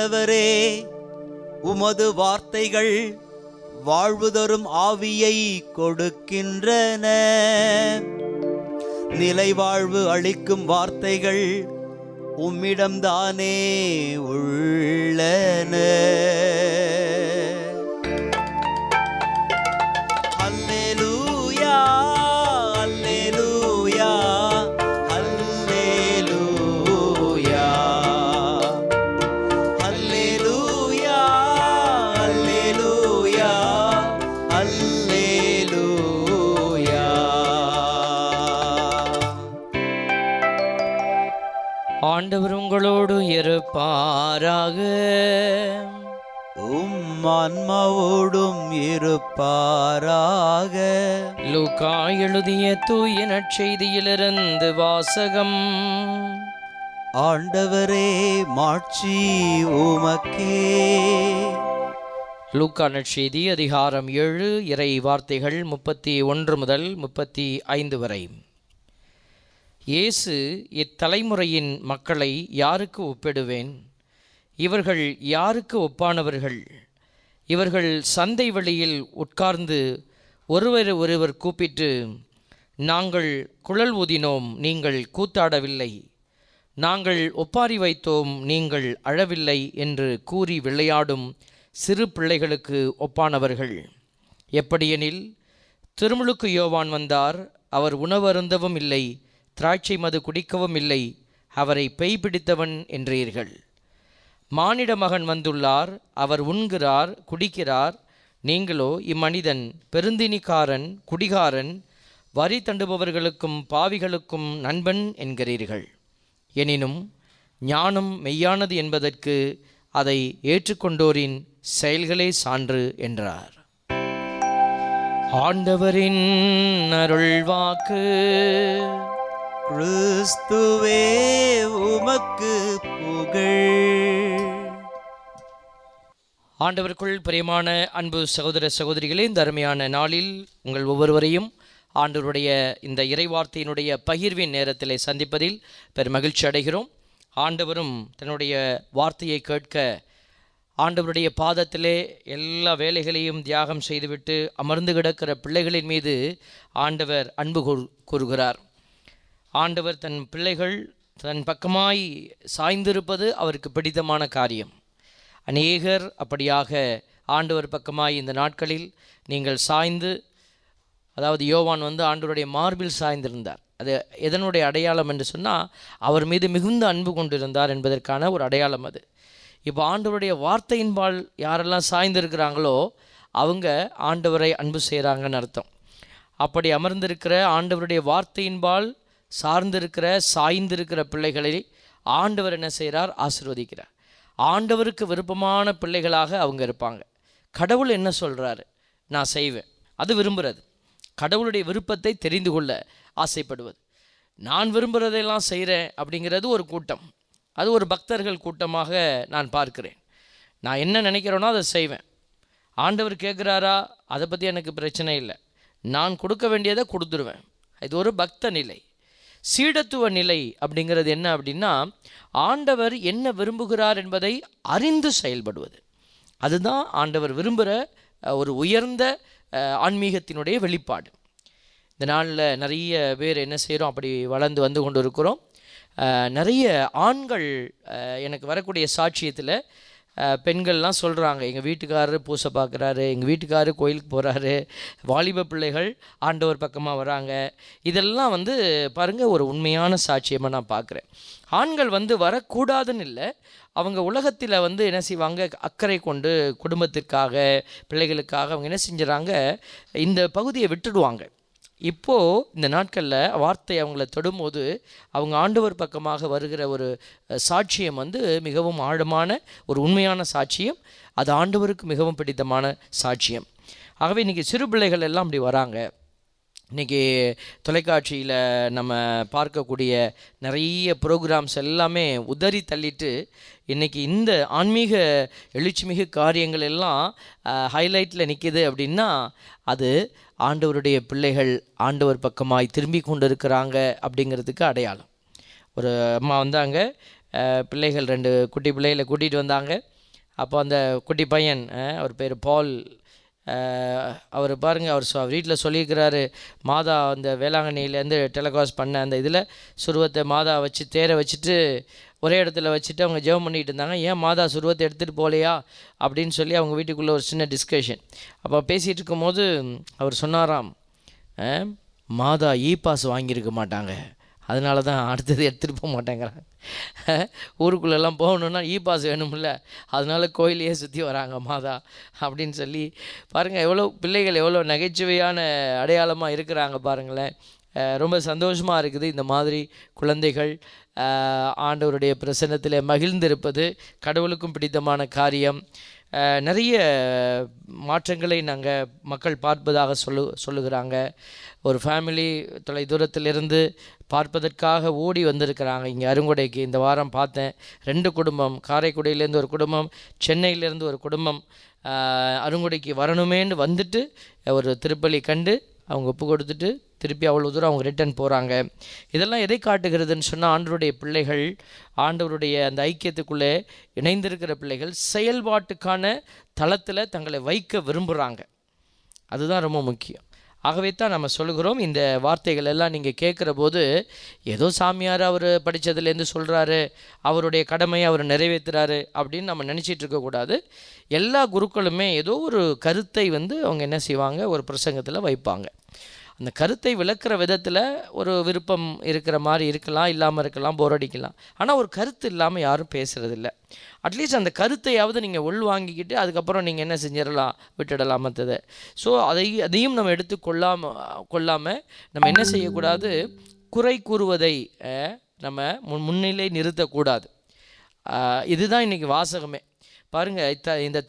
ஆண்டவரே, உமது வார்த்தைகள் வாழ்வு தரும் ஆவியை கொடுக்கின்றன. நிலைவாழ்வு அளிக்கும் வார்த்தைகள் உம்மிடம்தானே உள்ளன. அல்லேலூயா, அல்லேலூயா, அல்லேலூயா, அல்லேலூயா, அல்லேலூயா, அல்லேலூயா. ஆண்டவர் உங்களோடு இருப்பாராக. உம் ஆன்மாவோடும் இருப்பாராக. லூக்கா எழுதிய தூய நற்செய்தியிலிருந்து வாசகம். ஆண்டவரே, மாட்சி உமக்கே. லூக்கா நற்செய்தி அதிகாரம் 7, இறை வார்த்தைகள் 31 முதல் 35 வரை. இயேசு, இத்தலைமுறையின் மக்களை யாருக்கு ஒப்பிடுவேன்? இவர்கள் யாருக்கு ஒப்பானவர்கள்? இவர்கள் சந்தை வெளியில் உட்கார்ந்து ஒருவர் கூப்பிட்டு, நாங்கள் குழல் ஊதினோம், நீங்கள் கூத்தாடவில்லை, நாங்கள் ஒப்பாரி வைத்தோம், நீங்கள் அழவில்லை என்று கூறி விளையாடும் சிறு பிள்ளைகளுக்கு ஒப்பானவர்கள். எப்படியெனில், திருமுழுக்கு யோவான் வந்தார், அவர் உணவருந்தவும் இல்லை, திராட்சை மது குடிக்கவும் இல்லை, அவரை பேய் பிடித்தவன் என்றீர்கள். மானிட மகன் வந்துள்ளார், அவர் உண்கிறார், குடிக்கிறார், நீங்களோ இம்மனிதன் பெருந்தினிக்காரன், குடிகாரன், வரி தண்டுபவர்களுக்கும் பாவிகளுக்கும் நண்பன் என்கிறீர்கள். எனினும் ஞானம் மெய்யானது என்பதற்கு அதை ஏற்றுக்கொண்டோரின் செயல்களே சான்று என்றார். ஆண்டவரின் அருள்வாக்கு. கிறிஸ்துவே, உமக்கு புகழ். ஆண்டவருக்குள் பிரியமான அன்பு சகோதர சகோதரிகளே, இந்த அருமையான நாளில் உங்கள் ஒவ்வொருவரையும் ஆண்டவருடைய இந்த இறைவார்த்தையினுடைய பகிர்வின் நேரத்திலே சந்திப்பதில் பெரும் மகிழ்ச்சி அடைகிறோம். ஆண்டவரும் தன்னுடைய வார்த்தையை கேட்க ஆண்டவருடைய பாதத்திலே எல்லா வேலைகளையும் தியாகம் செய்துவிட்டு அமர்ந்து கிடக்கிற பிள்ளைகளின் மீது ஆண்டவர் அன்பு கூறுகிறார். ஆண்டவர் தன் பிள்ளைகள் தன் பக்கமாய் சாய்ந்திருப்பது அவருக்கு பிடித்தமான காரியம். அநேகர் அப்படியாக ஆண்டவர் பக்கமாய் இந்த நாட்களில் நீங்கள் சாய்ந்து, அதாவது யோவான் ஆண்டவருடைய மார்பில் சாய்ந்திருந்தார். அது எதனுடைய அடையாளம் என்று சொன்னால், அவர் மீது மிகுந்த அன்பு கொண்டிருந்தார் என்பதற்கான ஒரு அடையாளம் அது. இப்போ ஆண்டவருடைய வார்த்தையின்பால் யாரெல்லாம் சாய்ந்திருக்கிறாங்களோ அவங்க ஆண்டவரை அன்பு செய்கிறாங்கன்னு அர்த்தம். அப்படி அமர்ந்திருக்கிற ஆண்டவருடைய வார்த்தையின்பால் சார்ந்திருக்கிற சாய்ந்திருக்கிற பிள்ளைகளை ஆண்டவர் என்ன செய்கிறார்? ஆசீர்வதிக்கிறார். ஆண்டவருக்கு விருப்பமான பிள்ளைகளாக அவங்க இருப்பாங்க. கடவுள் என்ன சொல்கிறாரு நான் செய்வேன், அது விரும்புகிறது. கடவுளுடைய விருப்பத்தை தெரிந்து கொள்ள ஆசைப்படுவது. நான் விரும்புகிறதையெல்லாம் செய்கிறேன் அப்படிங்கிறது ஒரு கூட்டம். அது ஒரு பக்தர்கள் கூட்டமாக நான் பார்க்கிறேன். நான் என்ன நினைக்கிறேனோ அதை செய்வேன். ஆண்டவர் கேட்குறாரா, அதை பற்றி எனக்கு பிரச்சனை இல்லை. நான் கொடுக்க வேண்டியதை கொடுத்துருவேன். இது ஒரு பக்த நிலை. சீடத்துவ நிலை அப்படிங்கிறது என்ன அப்படின்னா, ஆண்டவர் என்ன விரும்புகிறார் என்பதை அறிந்து செயல்படுவது. அதுதான் ஆண்டவர் விரும்புகிற ஒரு உயர்ந்த ஆன்மீகத்தினுடைய வெளிப்பாடு. இந்த நாளில் நிறைய பேர் என்ன செய்கிறோம், அப்படி வளர்ந்து வந்து கொண்டு இருக்கிறோம். நிறைய ஆண்கள் எனக்கு வரக்கூடிய சாட்சியத்தில் பெண்கள்லாம் சொல்கிறாங்க, எங்கள் வீட்டுக்காரர் பூசை பார்க்குறாரு, எங்கள் வீட்டுக்காரர் கோயிலுக்கு போகிறாரு, வாலிப பிள்ளைகள் ஆண்டவர் பக்கமாக வராங்க. இதெல்லாம் பாருங்கள், ஒரு உண்மையான சாட்சியமாக நான் பார்க்குறேன். ஆண்கள் வரக்கூடாதுன்னு இல்லை, அவங்க உலகத்தில் என்ன செய்வாங்க, அக்கறை கொண்டு குடும்பத்திற்காக பிள்ளைகளுக்காக அவங்க என்ன செஞ்சுறாங்க, இந்த பகுதியை விட்டுடுவாங்க. இப்போது இந்த நாட்களில் வார்த்தை அவங்கள தொடும்போது அவங்க ஆண்டவர் பக்கமாக வருகிற ஒரு சாட்சியம் மிகவும் ஆழமான ஒரு உண்மையான சாட்சியம். அது ஆண்டவருக்கு மிகவும் பிடித்தமான சாட்சியம். ஆகவே இன்றைக்கி சிறு பிள்ளைகள் எல்லாம் அப்படி வராங்க. இன்றைக்கி தொலைக்காட்சியில் நம்ம பார்க்கக்கூடிய நிறைய ப்ரோக்ராம்ஸ் எல்லாமே உதறி தள்ளிட்டு இன்றைக்கி இந்த ஆன்மீக எழுச்சிமிகு காரியங்கள் எல்லாம் ஹைலைட்டில் நிற்கிது அப்படின்னா, அது ஆண்டவருடைய பிள்ளைகள் ஆண்டவர் பக்கமாய் திரும்பி கொண்டு இருக்கிறாங்க அப்படிங்கிறதுக்கு அடையாளம். ஒரு அம்மா வந்தாங்க, பிள்ளைகள் 2 குட்டி பிள்ளைகளை கூட்டிகிட்டு வந்தாங்க. அப்போ அந்த குட்டி பையன் அவர் பேர் பால், அவர் பாருங்கள், அவர் வீட்டில் சொல்லியிருக்கிறாரு, மாதா அந்த வேளாங்கண்ணியிலேருந்து டெலகாஸ்ட் பண்ண அந்த இதில் சுருவத்தை மாதா வச்சு தேரை வச்சுட்டு ஒரே இடத்துல வச்சுட்டு அவங்க ஜெபம் பண்ணிகிட்டு இருந்தாங்க. ஏன் மாதா சுருவத்தை எடுத்துகிட்டு போகலையா அப்படின்னு சொல்லி அவங்க வீட்டுக்குள்ளே ஒரு சின்ன டிஸ்கஷன். அப்போ பேசிகிட்டு இருக்கும்போது அவர் சொன்னாராம், மாதா பாஸ் வாங்கியிருக்க மாட்டாங்க, அதனால தான் அடுத்தது எடுத்துகிட்டு போக மாட்டேங்கிறாங்க. ஊருக்குள்ளெல்லாம் போகணுன்னா பாஸ் வேணும்ல, அதனால கோயிலையே சுற்றி வராங்க மாதா அப்படின்னு சொல்லி. பாருங்கள் எவ்வளோ பிள்ளைகள் எவ்வளோ நகைச்சுவையான அடையாளமாக இருக்கிறாங்க பாருங்களேன். ரொம்ப சந்தோஷமாக இருக்குது இந்த மாதிரி குழந்தைகள் ஆண்டவருடைய பிரசன்னத்தில் மகிழ்ந்திருப்பது கடவுளுக்கும் பிடித்தமான காரியம். நிறைய மாற்றங்களை நாங்கள் மக்கள் பார்ப்பதாக சொல்லுகிறாங்க. ஒரு ஃபேமிலி தொலை தூரத்திலிருந்து பார்ப்பதற்காக ஓடி வந்திருக்கிறாங்க இங்கே அருங்கொடைக்கு. இந்த வாரம் பார்த்தேன் 2 குடும்பம், காரைக்குடியிலேருந்து ஒரு குடும்பம், சென்னையிலேருந்து ஒரு குடும்பம் அருங்கொடைக்கு வரணுமேன்னு வந்துட்டு ஒரு திருப்பலி கண்டு அவங்க ஒப்பு கொடுத்துட்டு திருப்பி அவ்வளோ தூரம் அவங்க ரிட்டர்ன் போகிறாங்க. இதெல்லாம் எதை காட்டுகிறதுன்னு சொன்னால், ஆண்டவருடைய பிள்ளைகள் ஆண்டவருடைய அந்த ஐக்கியத்துக்குள்ளே இணைந்திருக்கிற பிள்ளைகள் செயல்பாட்டுக்கான தளத்தில் தங்களை வைக்க விரும்புகிறாங்க. அதுதான் ரொம்ப முக்கியம். ஆகவே தான் நம்ம சொல்லுகிறோம், இந்த வார்த்தைகள் எல்லாம் நீங்கள் கேட்குற போது ஏதோ சாமியார் அவர் படித்ததுலேருந்து சொல்கிறாரு, அவருடைய கடமையை அவர் நிறைவேற்றுறாரு அப்படின்னு நம்ம நினச்சிட்டு இருக்கக்கூடாது. எல்லா குருக்களுமே ஏதோ ஒரு கருத்தை அவங்க என்ன செய்வாங்க, ஒரு பிரசங்கத்தில் வைப்பாங்க. அந்த கருத்தை விளக்குற விதத்தில் ஒரு விருப்பம் இருக்கிற மாதிரி இருக்கலாம், இல்லாமல் இருக்கலாம், போர் அடிக்கலாம். ஆனால் ஒரு கருத்து இல்லாமல் யாரும் பேசுகிறதில்ல. அட்லீஸ்ட் அந்த கருத்தையாவது நீங்கள் உள்வாங்கிக்கிட்டு அதுக்கப்புறம் நீங்கள் என்ன செஞ்சிடலாம், விட்டுடலாம் மற்றது. ஸோ அதையும் நம்ம எடுத்து கொள்ளாமல் நம்ம என்ன செய்யக்கூடாது, குறை கூறுவதை நம்ம முன்னிலை நிறுத்தக்கூடாது. இதுதான் இன்றைக்கி வாசகமே. பாருங்கள், இந்த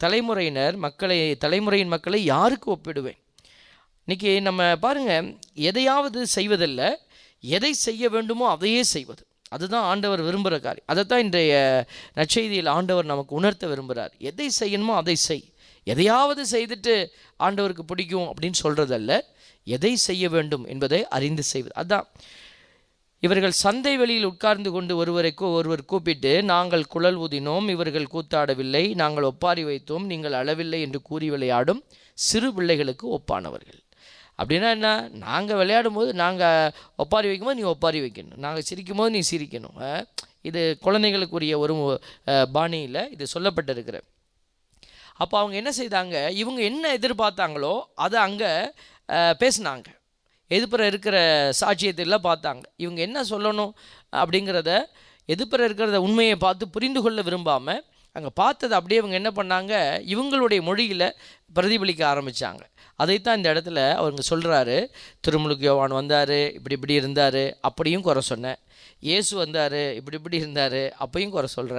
தலைமுறையின் மக்களை யாருக்கு ஒப்பிடுவேன்? இன்றைக்கி நம்ம பாருங்கள், எதையாவது செய்வதில்ல, எதை செய்ய வேண்டுமோ அதையே செய்வது, அதுதான் ஆண்டவர் விரும்புகிற காரியம். அதைத்தான் இன்றைய நற்செய்தியில் ஆண்டவர் நமக்கு உணர்த்த விரும்புகிறார். எதை செய்யணுமோ அதை செய். எதையாவது செய்துட்டு ஆண்டவருக்கு பிடிக்கும் அப்படின்னு சொல்கிறதல்ல, எதை செய்ய வேண்டும் என்பதை அறிந்து செய்வது. அதுதான். இவர்கள் சந்தை வெளியில் உட்கார்ந்து கொண்டு ஒருவர் கூப்பிட்டு, நாங்கள் குழல் ஊதினோம், இவர்கள் கூத்தாடவில்லை, நாங்கள் ஒப்பாரி வைத்தோம், நீங்கள் அளவில்லை என்று கூறி விளையாடும் சிறு பிள்ளைகளுக்கு ஒப்பானவர்கள். அப்படின்னா என்ன? நாங்கள் விளையாடும் போது நாங்கள் ஒப்பாரி வைக்கும்போது நீ ஒப்பாரி வைக்கணும், நாங்கள் சிரிக்கும் போது நீ சிரிக்கணும். இது குழந்தைகளுக்குரிய ஒரு பாணியில் இது சொல்லப்பட்டிருக்கிற. அப்போ அவங்க என்ன செய்தாங்க, இவங்க என்ன எதிர்பார்த்தாங்களோ அதை அங்கே பேசினாங்க. எதிர்ப்புற இருக்கிற சாட்சியத்தெல்லாம் பார்த்தாங்க. இவங்க என்ன சொல்லணும் அப்படிங்கிறத, எதிர்ப்புற இருக்கிறத உண்மையை பார்த்து புரிந்து கொள்ள விரும்பாமல் அங்கே பார்த்தது அப்படியே இவங்க என்ன பண்ணாங்க, இவங்களுடைய மொழியில் பிரதிபலிக்க ஆரம்பித்தாங்க. அதைத்தான் இந்த இடத்துல அவங்க சொல்கிறாரு, திருமுழுக்கு யோவான் வந்தார், இப்படி இருந்தார், அப்படியும் குறை சொன்னேன். இயேசு வந்தார், இப்படி இருந்தார், அப்பையும் குறை சொல்கிற.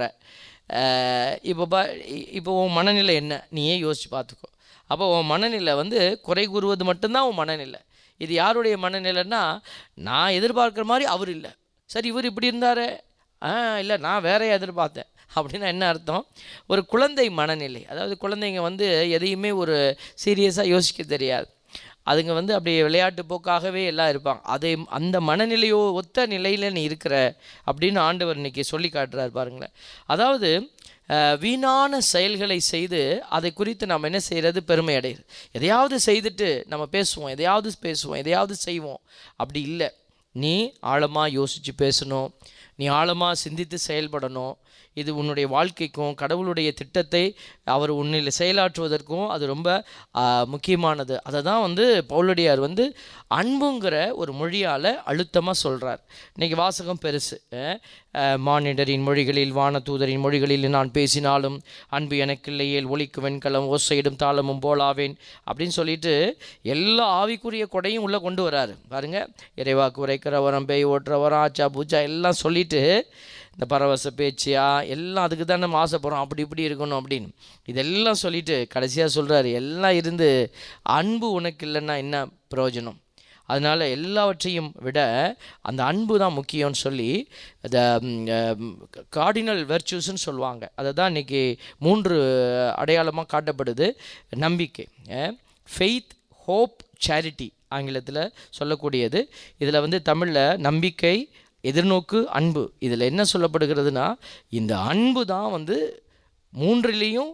இப்போ உன் மனநிலை என்ன, நீயே யோசித்து பார்த்துக்கோ. அப்போ உன் மனநிலை குறை கூறுவது மட்டும்தான் உன் மனநிலை. இது யாருடைய மனநிலைன்னா, நான் எதிர்பார்க்குற மாதிரி அவர் இல்லை, சரி இவர் இப்படி இருந்தார், இல்லை நான் வேறையா எதிர்பார்த்தேன் அப்படின்னா என்ன அர்த்தம்? ஒரு குழந்தை மனநிலை. அதாவது குழந்தைங்க எதையுமே ஒரு சீரியஸாக யோசிக்க தெரியாது. அதுங்க அப்படியே விளையாட்டு போக்காகவே எல்லாம் இருப்பாங்க. அந்த மனநிலையோ ஒத்த நிலையில் நீ இருக்கிற அப்படின்னு ஆண்டவர் இன்றைக்கி சொல்லி காட்டுறாரு பாருங்களேன். அதாவது வீணான செயல்களை செய்து அதை குறித்து நம்ம என்ன செய்கிறது, பெருமை அடைகிறது. எதையாவது செய்துட்டு நம்ம பேசுவோம், எதையாவது செய்வோம். அப்படி இல்லை. நீ ஆழமாக யோசித்து பேசணும், நீ ஆழமாக சிந்தித்து செயல்படணும். இது உன்னுடைய வாழ்க்கைக்கும் கடவுளுடைய திட்டத்தை அவர் உன்னில் செயலாற்றுவதற்கும் அது ரொம்ப முக்கியமானது. அதை தான் பவுலடியார் அன்புங்கிற ஒரு மொழியால் அழுத்தமாக சொல்கிறார். இன்றைக்கி வாசகம் பெருசு. மானிடரின் மொழிகளில் வானதூதரின் மொழிகளில் நான் பேசினாலும் அன்பு எனக்கில்லையேல் ஒலிக்கு வெண்கலம் ஓசையிடும் தாளமும் போலாவேன் அப்படின்னு சொல்லிட்டு எல்லா ஆவிக்குரிய கொடையும் உள்ளே கொண்டு வராரு பாருங்கள். இறைவாக்கு உரைக்கிறவரம், பேய் ஓட்டுறவரம், ஆச்சா பூச்சா எல்லாம் சொல்லிட்டு, இந்த பரவச பேச்சியா எல்லாம் அதுக்கு தான் நம்ம ஆசைப்படுறோம், அப்படி இருக்கணும் அப்படின்னு இதெல்லாம் சொல்லிட்டு கடைசியாக சொல்கிறாரு, எல்லாம் இருந்து அன்பு உனக்கு இல்லைன்னா என்ன பிரயோஜனம்? அதனால் எல்லாவற்றையும் விட அந்த அன்பு தான் முக்கியம்னு சொல்லி இந்த கார்டினல் வெர்ச்சூஸ்ன்னு சொல்லுவாங்க. அதை தான் இன்றைக்கி 3 அடையாளமாக காட்டப்படுது. நம்பிக்கை, ஃபெய்த், ஹோப், சேரிட்டி ஆங்கிலத்தில் சொல்லக்கூடியது. இதில் தமிழில் நம்பிக்கை, எதிர்நோக்கு, அன்பு. இதில் என்ன சொல்லப்படுகிறதுனா, இந்த அன்பு தான் 3லேயும்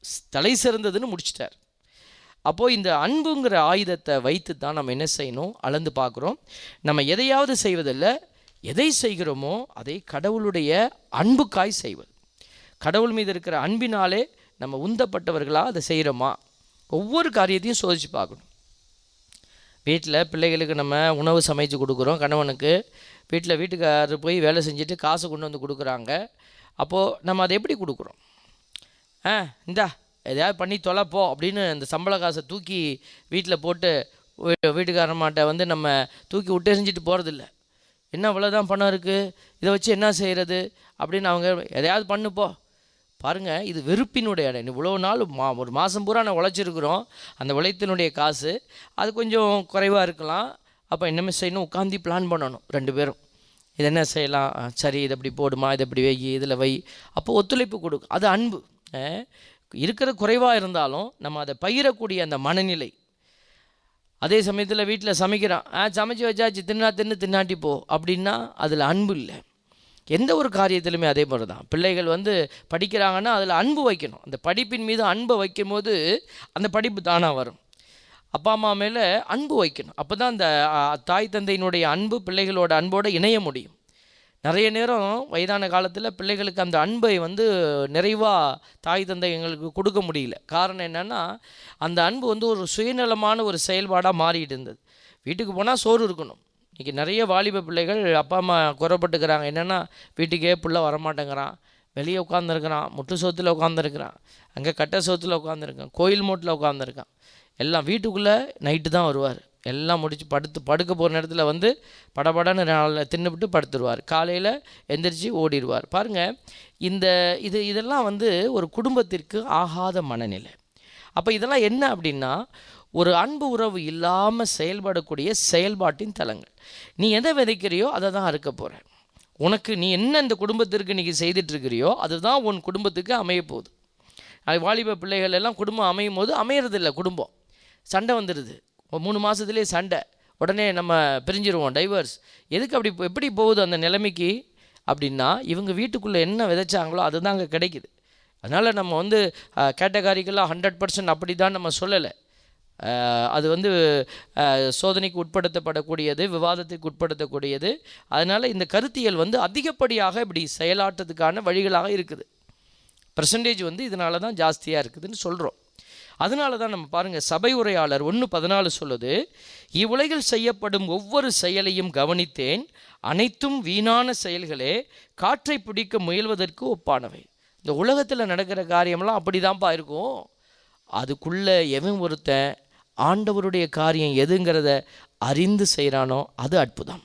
தலை சிறந்ததுன்னு முடிச்சிட்டார். அப்போது இந்த அன்புங்கிற ஆயுதத்தை வைத்து தான் நம்ம என்ன செய்யணும், அளந்து பார்க்குறோம். நம்ம எதையாவது செய்வதில்லை, எதை செய்கிறோமோ அதை கடவுளுடைய அன்புக்காய் செய்வது. கடவுள் மீது இருக்கிற அன்பினாலே நம்ம உந்தப்பட்டவர்களாக அதை செய்கிறோமா, ஒவ்வொரு காரியத்தையும் சோதித்து பார்க்கணும். வீட்டில் பிள்ளைகளுக்கு நம்ம உணவு சமைச்சு கொடுக்குறோம், கணவனுக்கு வீட்டுக்காரர் போய் வேலை செஞ்சுட்டு காசு கொண்டு வந்து கொடுக்குறாங்க. அப்போது நம்ம அதை எப்படி கொடுக்குறோம்? இந்தா எதையாவது பண்ணி தொலைப்போ அப்படின்னு இந்த சம்பள காசை தூக்கி வீட்டில் போட்டு வீட்டுக்காரமாட்ட வந்து நம்ம தூக்கி விட்டு எறிஞ்சிட்டு போகிறதில்ல. என்ன இவ்வளோதான் பணம் இருக்குது, இதை வச்சு என்ன செய்கிறது அப்படின்னு அவங்க எதையாவது பண்ணுப்போ. பாருங்கள், இது வெறுப்பினுடைய இடம். இவ்வளோ நாள் ஒரு மாதம் பூரா நான் உழைச்சிருக்கிறோம், அந்த உழைத்தினுடைய காசு அது கொஞ்சம் குறைவாக இருக்கலாம். அப்போ என்னமே செய்யணும், உட்காந்து பிளான் பண்ணணும் 2 பேரும். இது என்ன செய்யலாம், சரி இதை இப்படி போடுமா, இதை இப்படி வை, இதில் வை. அப்போ ஒத்துழைப்பு கொடுக்கும். அது அன்பு. இருக்கிற குறைவாக இருந்தாலும் நம்ம அதை பகிரக்கூடிய அந்த மனநிலை. அதே சமயத்தில் வீட்டில் சமைக்கிறான், சமைச்சு வச்சாச்சு, தின்னாட்டி போ அப்படின்னா அதில் அன்பு இல்லை. எந்த ஒரு காரியத்திலுமே அதே மாதிரி தான். பிள்ளைகள் வந்து படிக்கிறாங்கன்னா அதில் அன்பு வைக்கணும். அந்த படிப்பின் மீது அன்பை வைக்கும் போது அந்த படிப்பு தானாக வரும். அப்பா அம்மா மேலே அன்பு வைக்கணும். அப்போ தான் அந்த தாய் தந்தையினுடைய அன்பு பிள்ளைகளோட அன்போடு இணைய முடியும். நிறைய நேரம் வயதான காலத்தில் பிள்ளைகளுக்கு அந்த அன்பை வந்து நிறைவாக தாய் தந்தை எங்களுக்கு கொடுக்க முடியல. காரணம் என்னென்னா, அந்த அன்பு வந்து ஒரு சுயநலமான ஒரு செயல்பாடாக மாறிட்டு இருந்தது. வீட்டுக்கு போனால் சோறு இருக்கணும். இன்றைக்கி நிறைய வாலிப பிள்ளைகள் அப்பா அம்மா குறைப்பட்டுக்கிறாங்க. என்னென்னா, வீட்டுக்கே புள்ள வரமாட்டேங்கிறான், வெளியே உட்காந்துருக்கிறான், முட்டு சோத்தில் உட்காந்துருக்கிறான், அங்கே கட்டை சோத்தில் உட்காந்துருக்கான், கோயில் மூட்டில் உட்காந்துருக்கான். எல்லாம் வீட்டுக்குள்ளே நைட்டு தான் வருவார். எல்லாம் முடித்து படுக்க போகிற நேரத்தில் வந்து படபடன்னு தின்னுபிட்டு படுத்துருவார். காலையில் எந்திரிச்சு ஓடிடுவார். பாருங்கள், இதெல்லாம் வந்து ஒரு குடும்பத்திற்கு ஆகாத மனநிலை. அப்போ இதெல்லாம் என்ன அப்படின்னா, ஒரு அன்பு உறவு இல்லாமல் செயல்படக்கூடிய செயல்பாட்டின் தலங்கள். நீ எதை விதைக்கிறியோ அதை தான் அறுக்க போகிற. உனக்கு நீ என்ன இந்த குடும்பத்திற்கு இன்றைக்கி செய்துட்ருக்கிறியோ அதுதான் உன் குடும்பத்துக்கு அமைய போகுது. அது வாலிப பிள்ளைகள் எல்லாம் குடும்பம் அமையும் போது அமையறதில்லை. குடும்பம் சண்டை வந்துடுது. 3 மாதத்துலேயே சண்டை, உடனே நம்ம பிரிஞ்சிருவோம், டைவர்ஸ். எதுக்கு அப்படி எப்படி போகுது அந்த நிலைமைக்கு அப்படின்னா, இவங்க வீட்டுக்குள்ளே என்ன விதைச்சாங்களோ அதுதான் அங்கே கிடைக்குது. அதனால் நம்ம வந்து கேட்டகாரிக்கெல்லாம் 100% அப்படி தான் நம்ம சொல்லலை. அது வந்து சோதனைக்கு உட்படுத்தப்படக்கூடியது, விவாதத்துக்கு உட்படுத்தக்கூடியது. அதனால் இந்த கருத்தியல் வந்து அதிகப்படியாக இப்படி செயலாற்றத்துக்கான வழிகளாக இருக்குது. பெர்சன்டேஜ் வந்து இதனால தான் ஜாஸ்தியாக இருக்குதுன்னு சொல்கிறோம். அதனால தான் நம்ம பாருங்கள், சபை உரையாளர் 1:14 சொல்லுது, இவ்வுலகில் செய்யப்படும் ஒவ்வொரு செயலையும் கவனித்தேன், அனைத்தும் வீணான செயல்களே, காற்றை பிடிக்க முயல்வதற்கு ஒப்பானவை. இந்த உலகத்தில் நடக்கிற காரியம்லாம் அப்படி தான்ப்பா இருக்கும். அதுக்குள்ளே எவன் ஒருத்தன் ஆண்டவருடைய காரியம் எதுங்கிறத அறிந்து செய்கிறானோ அது அற்புதம்.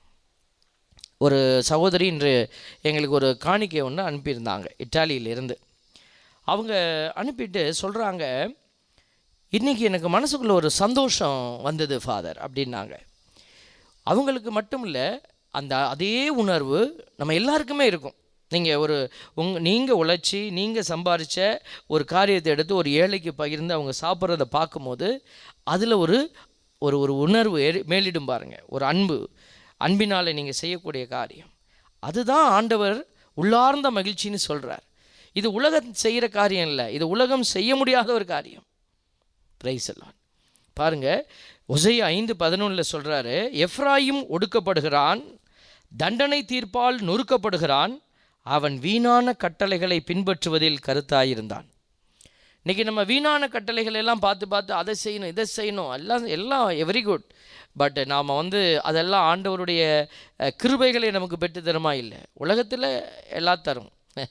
ஒரு சகோதரி இன்று எங்களுக்கு ஒரு காணிக்கை ஒன்று அனுப்பியிருந்தாங்க இட்டாலியிலிருந்து. அவங்க அனுப்பிட்டு சொல்கிறாங்க, இன்றைக்கி எனக்கு மனசுக்குள்ளே ஒரு சந்தோஷம் வந்தது ஃபாதர் அப்படின்னாங்க. அவங்களுக்கு மட்டும் இல்லை, அதே உணர்வு நம்ம எல்லாருக்குமே இருக்கும். நீங்கள் உழைச்சி நீங்கள் சம்பாதிச்ச ஒரு காரியத்தை எடுத்து ஒரு ஏழைக்கு பகிர்ந்து அவங்க சாப்பிட்றத பார்க்கும்போது அதில் ஒரு ஒரு உணர்வு மேலிடும் பாருங்கள். ஒரு அன்பினால் நீங்கள் செய்யக்கூடிய காரியம் அதுதான் ஆண்டவர் உள்ளார்ந்த மகிழ்ச்சின்னு சொல்கிறார். இது உலகம் செய்கிற காரியம் இல்லை, இது உலகம் செய்ய முடியாத ஒரு காரியம். பிரைஸ் எல்லாம் பாருங்கள், ஓசையா 5:11 சொல்கிறாரு, எப்ராயிம் ஒடுக்கப்படுகிறான், தண்டனை தீர்ப்பால் நொறுக்கப்படுகிறான், அவன் வீணான கட்டளைகளை பின்பற்றுவதில் கருத்தாயிருந்தான். இன்றைக்கி நம்ம வீணான கட்டளைகள் எல்லாம் பார்த்து அதை செய்யணும் இதை செய்யணும் எல்லாம் வெரி குட். பட் நாம் வந்து அதெல்லாம் ஆண்டவருடைய கிருபைகளை நமக்கு பெற்று தருமா? இல்லை, உலகத்தில் எல்லாம் தரும்.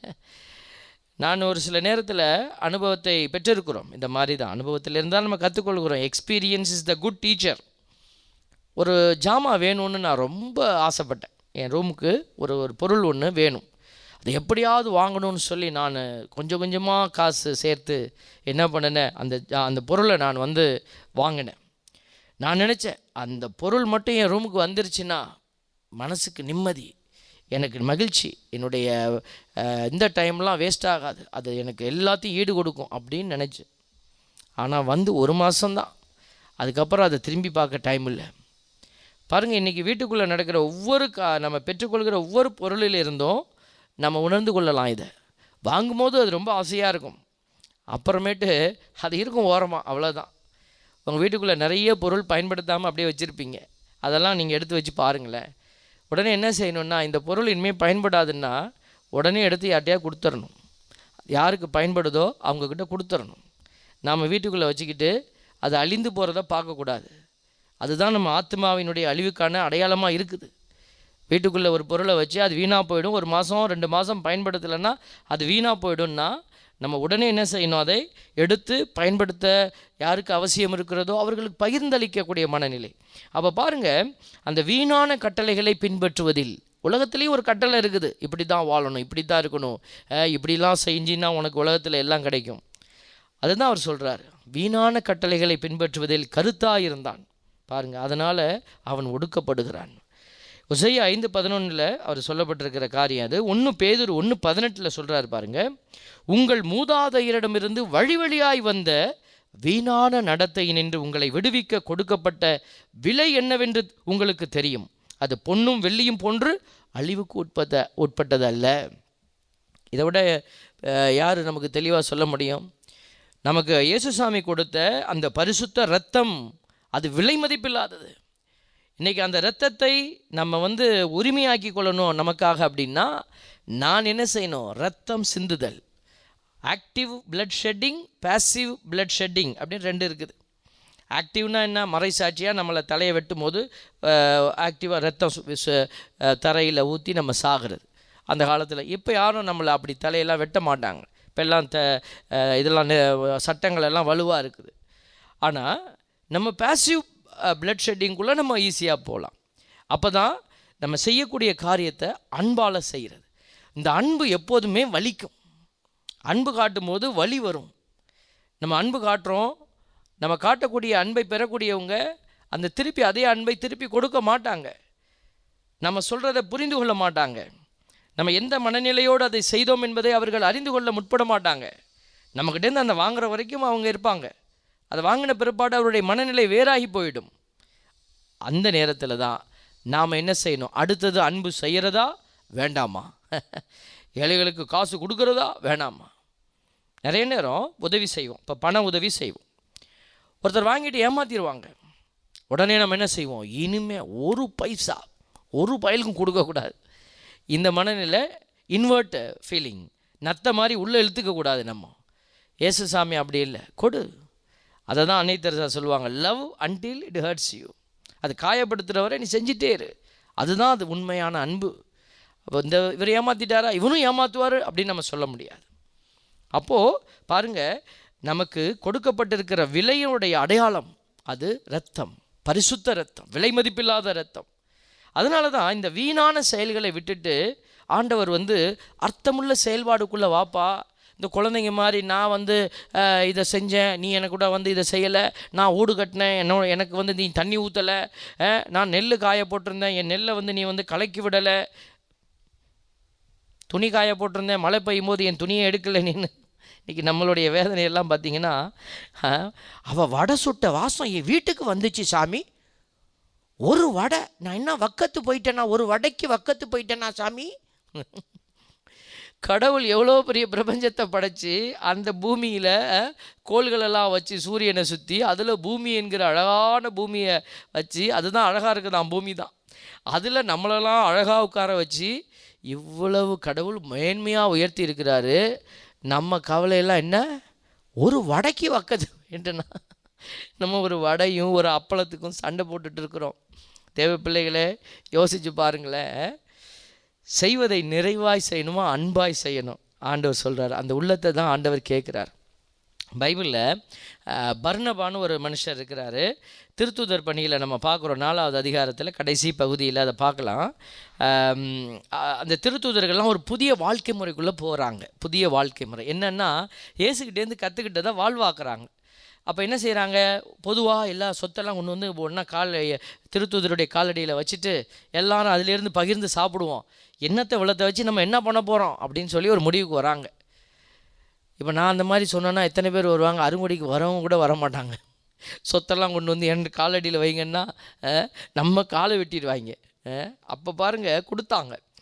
நான் ஒரு சில நேரத்தில் அனுபவத்தை பெற்றிருக்கிறோம். இந்த மாதிரி தான் அனுபவத்தில் இருந்தால் நம்ம கற்றுக்கொள்கிறோம். Experience is the good teacher. ஒரு ஜாமா வேணும்னு நான் ரொம்ப ஆசைப்பட்டேன். என் ரூமுக்கு ஒரு பொருள் ஒன்று வேணும், அது எப்படியாவது வாங்கணும்னு சொல்லி நான் கொஞ்சம் கொஞ்சமாக காசு சேர்த்து என்ன பண்ணினேன், அந்த பொருளை நான் வந்து வாங்கினேன். நான் நினச்சேன், அந்த பொருள் மட்டும் என் ரூமுக்கு வந்துருச்சுன்னா மனசுக்கு நிம்மதி, எனக்கு மகிழ்ச்சி, என்னுடைய இந்த டைம்லாம் வேஸ்ட் ஆகாது, அது எனக்கு எல்லாத்தையும் ஈடு கொடுக்கும் அப்படின்னு நினச்சேன். ஆனால் வந்து 1 மாதம்தான், அதுக்கப்புறம் அதை திரும்பி பார்க்க டைம் இல்லை. பாருங்கள், இன்றைக்கி வீட்டுக்குள்ளே நடக்கிற நம்ம பெற்றுக்கொள்கிற ஒவ்வொரு பொருளில் இருந்தும் நம்ம உணர்ந்து கொள்ளலாம். இதை வாங்கும்போது அது ரொம்ப ஆசையாக இருக்கும், அப்புறமேட்டு அது இருக்கும் ஓரமாக, அவ்வளோதான். உங்கள் வீட்டுக்குள்ளே நிறைய பொருள் பயன்படுத்தாமல் அப்படியே வச்சுருப்பீங்க. அதெல்லாம் நீங்கள் எடுத்து வச்சு பாருங்களேன். உடனே என்ன செய்யணுன்னா, இந்த பொருள் இனிமேல் பயன்படாதுன்னா உடனே எடுத்து யார்ட்டையா கொடுத்துடணும். யாருக்கு பயன்படுதோ அவங்கக்கிட்ட கொடுத்துடணும். நாம் வீட்டுக்குள்ளே வச்சுக்கிட்டு அது அழிந்து போகிறத பார்க்கக்கூடாது. அதுதான் நம்ம ஆத்மாவினுடைய அழிவுக்கான அடையாளமாக இருக்குது. வீட்டுக்குள்ளே ஒரு பொருளை வச்சு அது வீணாக போயிடும், 1 மாதம் 2 மாதம் பயன்படுத்தலைன்னா அது வீணாக போயிடும்னா நம்ம உடனே என்ன செய்யணும், அதை எடுத்து பயன்படுத்த யாருக்கு அவசியம் இருக்கிறதோ அவர்களுக்கு பகிர்ந்தளிக்கக்கூடிய மனநிலை. அப்போ பாருங்கள், அந்த வீணான கட்டளைகளை பின்பற்றுவதில் உலகத்துலேயும் ஒரு கட்டளை இருக்குது, இப்படி தான் வாழணும், இப்படி தான் இருக்கணும், இப்படிலாம் செஞ்சின்னா உனக்கு உலகத்தில் எல்லாம் கிடைக்கும். அதுதான் அவர் சொல்கிறார், வீணான கட்டளைகளை பின்பற்றுவதில் கருத்தாக இருந்தான் பாருங்கள், அதனால் அவன் ஒடுக்கப்படுகிறான். உசையா 5:11 அவர் சொல்லப்பட்டிருக்கிற காரியம் அது. 1 பேதுரு 1:18 சொல்கிறார் பாருங்கள், உங்கள் மூதாதையரிடமிருந்து வழி வழியாய் வந்த வீணான நடத்தையினின்று உங்களை விடுவிக்க கொடுக்கப்பட்ட விலை என்னவென்று உங்களுக்கு தெரியும். அது பொன்னும் வெள்ளியும் போன்று அழிவுக்கு உட்பட்டது அல்ல. இதை விட யார் நமக்கு தெளிவாக சொல்ல முடியும்? நமக்கு இயேசுசாமி கொடுத்த அந்த பரிசுத்த இரத்தம் அது விலை மதிப்பில்லாதது. இன்றைக்கி அந்த இரத்தத்தை நம்ம உரிமையாக்கி கொள்ளணும் நமக்காக அப்படின்னா நான் என்ன செய்யணும்? இரத்தம் சிந்துதல். Active blood shedding, passive blood shedding அப்படின்னு 2 இருக்குது. ஆக்டிவ்னா என்ன? மறைசாட்சியாக நம்மளை தலையை வெட்டும் போது ஆக்டிவாக ரத்தம் தரையில் ஊற்றி நம்ம சாகிறது. அந்த காலத்தில் இப்போ யாரும் நம்மளை அப்படி தலையெல்லாம் வெட்ட மாட்டாங்க. இப்போ எல்லாம் இதெல்லாம் சட்டங்கள் எல்லாம் வலுவாக இருக்குது. ஆனால் நம்ம பேசிவ் பிளட் ஷெட்டிங்குள்ளே நம்ம ஈஸியாக போகலாம். அப்போ தான் நம்ம செய்யக்கூடிய காரியத்தை அன்பால் செய்கிறது. இந்த அன்பு எப்போதுமே வலிக்கும். அன்பு காட்டும் போது வலி வரும். நம்ம அன்பு காட்டுறோம், நம்ம காட்டக்கூடிய அன்பை பெறக்கூடியவங்க அந்த திருப்பி அதே அன்பை திருப்பி கொடுக்க மாட்டாங்க. நம்ம சொல்கிறத புரிந்து கொள்ள மாட்டாங்க. நம்ம எந்த மனநிலையோடு அதை செய்தோம் என்பதை அவர்கள் அறிந்து கொள்ள முற்பட மாட்டாங்க. நம்மக்கிட்டேருந்து அந்த வாங்குகிற வரைக்கும் அவங்க இருப்பாங்க. அதை வாங்கின பிற்பாடு அவருடைய மனநிலை வேறாகி போயிடும். அந்த நேரத்தில் தான் நாம் என்ன செய்யணும்? அடுத்தது அன்பு செய்கிறதா வேண்டாமா? ஏழைகளுக்கு காசு கொடுக்குறதா வேண்டாமா? நிறைய நேரம் உதவி செய்வோம். இப்போ பண உதவி செய்வோம். ஒருத்தர் வாங்கிட்டு ஏமாற்றிடுவாங்க. உடனே நம்ம என்ன செய்வோம்? இனிமேல் ஒரு பைசா ஒரு பயலுக்கும் கொடுக்கக்கூடாது. இந்த மனநிலை இன்வெர்ட் ஃபீலிங், நத்த மாதிரி உள்ளே இழுத்துக்கக்கூடாது. நம்ம இயேசுசாமி அப்படி இல்லை, கொடு. அதை தான் அன்னை தெரசா சொல்லுவாங்க, love until it hurts you. அது காயப்படுத்துகிற வரை நீ செஞ்சிட்டே இரு. அதுதான் அது உண்மையான அன்பு. அப்போ இவர் ஏமாற்றிட்டாரா, இவனும் ஏமாற்றுவார் அப்படின்னு நம்ம சொல்ல முடியாது. அப்போது பாருங்கள், நமக்கு கொடுக்கப்பட்டிருக்கிற விலையினுடைய அடையாளம் அது இரத்தம், பரிசுத்த இரத்தம், விலை மதிப்பில்லாத இரத்தம். அதனால தான் இந்த வீணான செயல்களை விட்டுட்டு ஆண்டவர் அர்த்தமுள்ள செயல்பாடுக்குள்ளே வாப்பா. இந்த குழந்தைங்க மாதிரி நான் இதை செஞ்சேன், நீ எனக்கு கூட இதை செய்யலை, நான் ஓடு கட்டினேன், எனக்கு நீ தண்ணி ஊற்றலை, நான் நெல் காய போட்டிருந்தேன், என் நெல்லை நீ கலக்கி விடலை, துணி காய போட்டிருந்தேன், மழை பெய்யும் போது என் துணியை எடுக்கலை நீன்னு. இன்றைக்கி நம்மளுடைய வேதனையெல்லாம் பார்த்திங்கன்னா, அவள் வடை சுட்ட வாசம் என் வீட்டுக்கு வந்துச்சு சாமி, ஒரு வடை, நான் என்ன வக்கத்து போயிட்டேனா, ஒரு வடைக்கு வக்கத்து போயிட்டேனா சாமி. கடவுள் எவ்வளோ பெரிய பிரபஞ்சத்தை படைச்சி அந்த பூமியில் கோள்களெல்லாம் வச்சு சூரியனை சுற்றி அதில் பூமி என்கிற அழகான பூமியை வச்சு, அதுதான் அழகாக இருக்குதான் பூமி தான், அதில் நம்மளெல்லாம் அழகாக உட்கார வச்சு இவ்வளவு கடவுள் மேன்மையாக உயர்த்தி இருக்கிறாரு. நம்ம கவலையெல்லாம் என்ன? ஒரு வடைக்கு வக்கத்து என்றனா நம்ம ஒரு வடையும் ஒரு அப்பளத்துக்கும் சண்டை போட்டுட்டு இருக்கிறோம். தேவ பிள்ளைகளே, யோசித்து பாருங்களேன். செய்வதை நிறைவாய் செய்யணுமா, அன்பாய் செய்யணும்? ஆண்டவர் சொல்கிறார். அந்த உள்ளத்தை தான் ஆண்டவர் கேட்குறார். பைபிளில் பர்னபான்னு ஒரு மனுஷர் இருக்கிறாரு. திருத்தூதர் பணியில் நம்ம பார்க்குறோம், 4வது அதிகாரத்தில் கடைசி பகுதியில் அதை பார்க்கலாம். அந்த திருத்தூதர்கள்லாம் ஒரு புதிய வாழ்க்கை முறைக்குள்ளே போகிறாங்க. புதிய வாழ்க்கை முறை என்னென்னா, இயேசுக்கிட்டேருந்து கற்றுக்கிட்டதை வாழ்வாக்குறாங்க. அப்போ என்ன செய்கிறாங்க? பொதுவாக எல்லா சொத்தெல்லாம் கொண்டு ஒன்றா திருத்தூதருடைய காலடியில் வச்சுட்டு எல்லாரும் அதிலேருந்து பகிர்ந்து சாப்பிடுவோம். என்னத்தை வெள்ளத்தை வச்சு நம்ம என்ன பண்ண போகிறோம் அப்படின்னு சொல்லி ஒரு முடிவுக்கு வராங்க. இப்போ நான் அந்த மாதிரி சொன்னேன்னா எத்தனை பேர் வருவாங்க? அறுமுடிக்கு வரவங்க கூட வரமாட்டாங்க. சொத்தெல்லாம் கொண்டு என் காலடியில் வைங்கன்னா நம்ம காலை வெட்டிடுவாங்க. அப்போ பாருங்கள், கொடுத்தாங்க.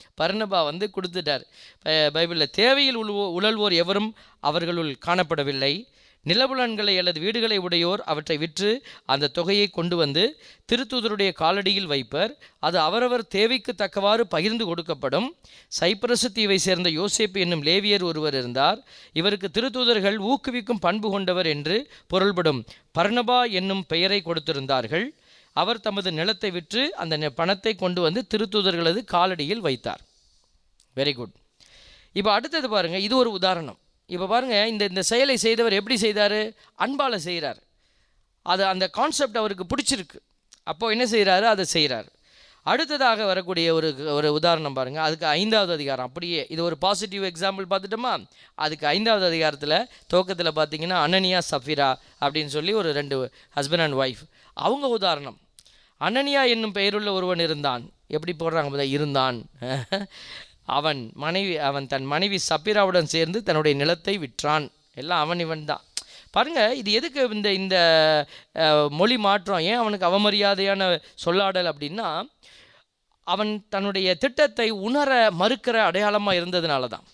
பர்னபா வந்து கொடுத்துட்டார். பைபிளில் தேவையில் உழல்வோர் எவரும் அவர்களுள் காணப்படவில்லை. நிலபுலன்களை அல்லது வீடுகளை உடையோர் அவற்றை விற்று அந்த தொகையை கொண்டு வந்து திருத்தூதருடைய காலடியில் வைப்பர். அது அவரவர் தேவைக்கு தக்கவாறு பகிர்ந்து கொடுக்கப்படும். சைப்ரசு தீவை சேர்ந்த யோசேப்பு என்னும் லேவியர் ஒருவர் இருந்தார். இவருக்கு திருத்தூதர்கள் ஊக்குவிக்கும் பண்பு கொண்டவர் என்று பொருள்படும் பர்னபா என்னும் பெயரை கொடுத்திருந்தார்கள். அவர் தமது நிலத்தை விற்று அந்த பணத்தை கொண்டு வந்து திருத்தூதர்களது காலடியில் வைத்தார். Very good. இப்போ அடுத்தது பாருங்கள், இது ஒரு உதாரணம். இப்போ பாருங்கள், இந்த செயலை செய்தவர் எப்படி செய்தார்? அன்பால் செய்கிறார். அது அந்த கான்செப்ட் அவருக்கு பிடிச்சிருக்கு. அப்போது என்ன செய்கிறாரு? அதை செய்கிறார். அடுத்ததாக வரக்கூடிய ஒரு உதாரணம் பாருங்கள். அதுக்கு 5வது அதிகாரம். அப்படியே இது ஒரு பாசிட்டிவ் எக்ஸாம்பிள் பார்த்துட்டோமா? அதுக்கு 5வது அதிகாரத்தில் துவக்கத்தில் பார்த்தீங்கன்னா அனனியா சஃபிரா அப்படின்னு சொல்லி ஒரு 2 ஹஸ்பண்ட் அண்ட் ஒய்ஃப், அவங்க உதாரணம். அனனியா என்னும் பெயருள்ள ஒருவன் இருந்தான். எப்படி போடுறாங்க இருந்தான். அவன் தன் மனைவி சப்பிராவுடன் சேர்ந்து தன்னுடைய நிலத்தை விற்றான். எல்லாம் இவன் தான். பாருங்கள், இது எதுக்கு இந்த மொழி மாற்றம்? ஏன் அவனுக்கு அவமரியாதையான சொல்லாடல் அப்படின்னா, அவன் தன்னுடைய திட்டத்தை உணர மறுக்கிற அடையாளமாக இருந்ததுனால தான்.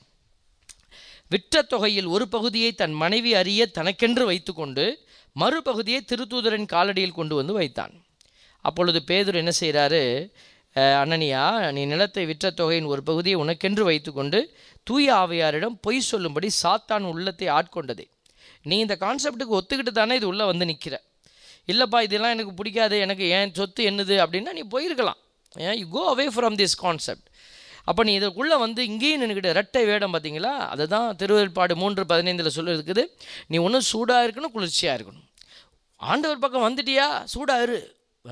விற்ற தொகையில் ஒரு பகுதியை தன் மனைவி அறிய தனக்கென்று வைத்து கொண்டு மறுபகுதியை திருத்தூதரின் காலடியில் கொண்டு வந்து வைத்தான். அப்பொழுது பேதுரு என்ன செய்கிறாரு? அனனியா, நீ நிலத்தை விற்ற தொகையின் ஒரு பகுதியை உனக்கென்று வைத்து கொண்டு தூய ஆவியாரிடம் பொய் சொல்லும்படி சாத்தான் உள்ளத்தை ஆட்கொண்டதே. நீ இந்த கான்செப்டுக்கு ஒத்துக்கிட்டு தானே இது உள்ளே வந்து நிற்கிற. இல்லைப்பா இதெல்லாம் எனக்கு பிடிக்காது, எனக்கு ஏன் சொத்து என்னது அப்படின்னா நீ போயிருக்கலாம். You go away from this concept. அப்போ நீ இதுக்குள்ளே வந்து இங்கேயும் நினைக்கிட்ட ரெட்டை வேடம் பார்த்தீங்களா? அதுதான் திருவெளிப்பாடு 3:15 சொல்லியிருக்குது. நீ ஒன்றும் சூடாக இருக்கணும், குளிர்ச்சியாக இருக்கணும். ஆண்டவர் பக்கம் வந்துட்டியா, சூடாக இரு,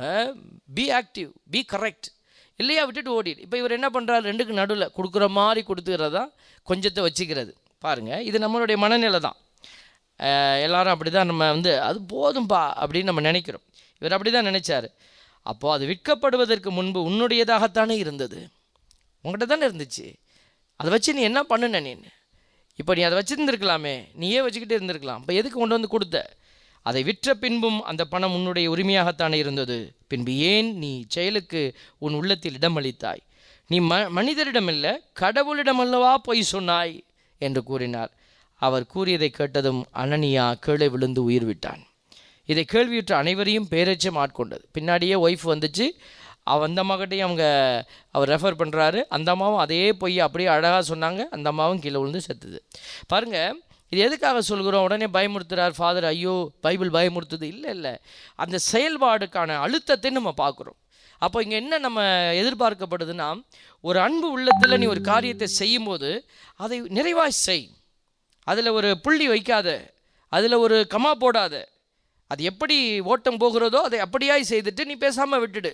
பி ஆக்டிவ், பி கரெக்ட். இல்லையா விட்டுட்டு ஓடிடு. இப்போ இவர் என்ன பண்ணுறாரு? 2க்கு நடுவில் கொடுக்குற மாதிரி கொடுத்துக்கிறதா, கொஞ்சத்தை வச்சுக்கிறது. பாருங்கள், இது நம்மளுடைய மனநிலை தான். எல்லாரும் அப்படி தான் நம்ம வந்து அது போதும்பா அப்படின்னு நம்ம நினைக்கிறோம். இவர் அப்படி தான் நினைச்சார். அப்போது அது விற்கப்படுவதற்கு முன்பு உன்னுடையதாகத்தானே இருந்தது, உங்கள்கிட்ட தானே இருந்துச்சு. அதை வச்சு நீ என்ன பண்ணுன? நீ இப்போ நீ அதை வச்சுருந்துருக்கலாமே, நீயே வச்சுக்கிட்டே இருந்திருக்கலாம். இப்போ எதுக்கு கொண்டு வந்து கொடுத்த? அதை விற்ற பின்பும் அந்த பணம் உன்னுடைய உரிமையாகத்தானே இருந்தது. பின்பு ஏன் நீ செயலுக்கு உன் உள்ளத்தில் இடமளித்தாய்? நீ மனிதரிடமில்லை கடவுளிடமல்லவா பொய் சொன்னாய் என்று கூறினார். அவர் கூறியதை கேட்டதும் அனனியா கீழே விழுந்து உயிர் விட்டான். இதை கேள்வியுற்ற அனைவரையும் பேரச்சம் ஆட்கொண்டது. பின்னாடியே ஒய்ஃப் வந்துச்சு. அந்த அம்மாக்கிட்டையும் அவர் ரெஃபர் பண்ணுறாரு. அந்த அம்மாவும் அதே பொய் அப்படியே அழகாக சொன்னாங்க. அந்த அம்மாவும் கீழே விழுந்து செத்துது. பாருங்கள், இது எதுக்காக சொல்கிறோம்? உடனே பயமுறுத்துறார் ஃபாதர். ஐயோ பைபிள் பயமுறுத்துது. இல்லை, அந்த செயல்பாடுக்கான அழுத்தத்தை நம்ம பார்க்குறோம். அப்போ இங்கே என்ன நம்ம எதிர்பார்க்கப்படுதுன்னா, ஒரு அன்பு உள்ளத்தில் நீ ஒரு காரியத்தை செய்யும்போது அதை நிறைவாக செய். அதில் ஒரு புள்ளி வைக்காத, அதில் ஒரு கமா போடாத. அது எப்படி ஓட்டம் போகிறதோ அதை அப்படியாய் செய்துட்டு நீ பேசாமல் விட்டுடு.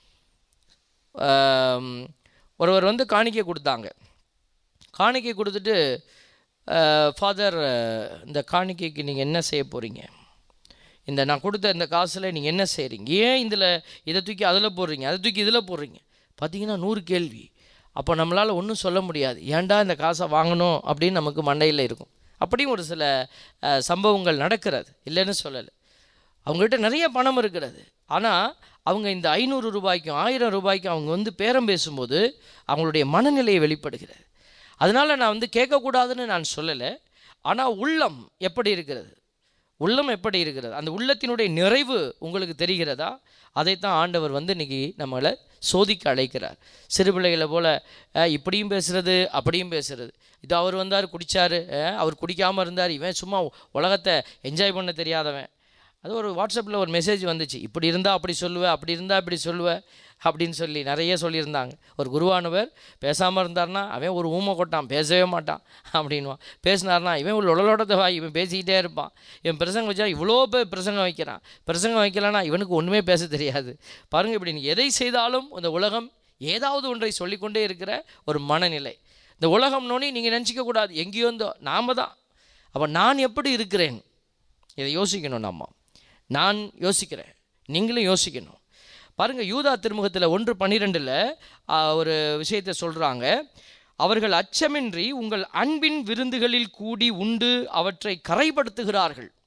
ஒருவர் வந்து காணிக்கை கொடுத்தாங்க. காணிக்கை கொடுத்துட்டு, ஃபாதர் இந்த காணிக்கைக்கு நீங்கள் என்ன செய்ய போகிறீங்க? நான் கொடுத்த இந்த காசில் நீங்கள் என்ன செய்கிறீங்க? ஏன் இதை தூக்கி அதில் போடுறீங்க, அதை தூக்கி இதில் போடுறீங்க? பார்த்தீங்கன்னா 100 கேள்வி. அப்போ நம்மளால் ஒன்றும் சொல்ல முடியாது. ஏன்டா இந்த காசை வாங்கணும் அப்படின்னு நமக்கு மண்டையில் இருக்கும். அப்படியும் ஒரு சில சம்பவங்கள் நடக்கிறது, இல்லைன்னு சொல்லலை. அவங்ககிட்ட நிறைய பணம் இருக்கிறது. ஆனால் அவங்க இந்த 500 ரூபாய்க்கும் 1000 ரூபாய்க்கும் அவங்க வந்து பேரம் பேசும்போது அவங்களுடைய மனநிலையை வெளிப்படுகிறது. அதனால் நான் வந்து கேட்கக்கூடாதுன்னு நான் சொல்லலை. ஆனால் உள்ளம் எப்படி இருக்கிறது? உள்ளம் எப்படி இருக்கிறது? அந்த உள்ளத்தினுடைய நிறைவு உங்களுக்கு தெரிகிறதா? அதைத்தான் ஆண்டவர் வந்து இன்றைக்கி நம்மளை சோதிக்க அழைக்கிறார். சிறு பிள்ளைகளை போல் இப்படியும் பேசுகிறது, அப்படியும் பேசுகிறது. இது அவர் வந்தார் குடித்தார், அவர் குடிக்காமல் இருந்தார், இவன் சும்மா உலகத்தை என்ஜாய் பண்ண தெரியாதவன். அது ஒரு வாட்ஸ்அப்பில் ஒரு மெசேஜ் வந்துச்சு, இப்படி இருந்தால் அப்படி சொல்லுவேன், அப்படி இருந்தால் இப்படி சொல்லுவேன் அப்படின்னு சொல்லி நிறைய சொல்லியிருந்தாங்க. ஒரு குருவானவர் பேசாமல் இருந்தார்னா அவன் ஒரு ஊமை கொட்டான், பேசவே மாட்டான் அப்படின்வான். பேசினார்னா இவன் ஒரு உடலோடத்தை வாய், இவன் பேசிக்கிட்டே இருப்பான். இவன் பிரசங்கம் வச்சா இவ்வளோ பேர் பிரசங்கம் வைக்கிறான். பிரசங்கம் வைக்கலைன்னா இவனுக்கு ஒன்றுமே பேச தெரியாது. பாருங்கள், இப்படி நீ எதை செய்தாலும் இந்த உலகம் ஏதாவது ஒன்றை சொல்லிக்கொண்டே இருக்கிற ஒரு மனநிலை. இந்த உலகம்னோன்னு நீங்கள் நினச்சிக்கக்கூடாது, எங்கேயோ இருந்தோ நாம் தான். அப்போ நான் எப்படி இருக்கிறேன் இதை யோசிக்கணும். நான் யோசிக்கிறேன், நீங்களும் யோசிக்கணும். பாருங்கள், யூதா திருமுகத்தில் 1:12 ஒரு விஷயத்தை சொல்கிறாங்க. அவர்கள் அச்சமின்றி உங்கள் அன்பின் விருந்துகளில் கூடி உண்டு அவற்றை கரைப்படுத்துகிறார்கள்.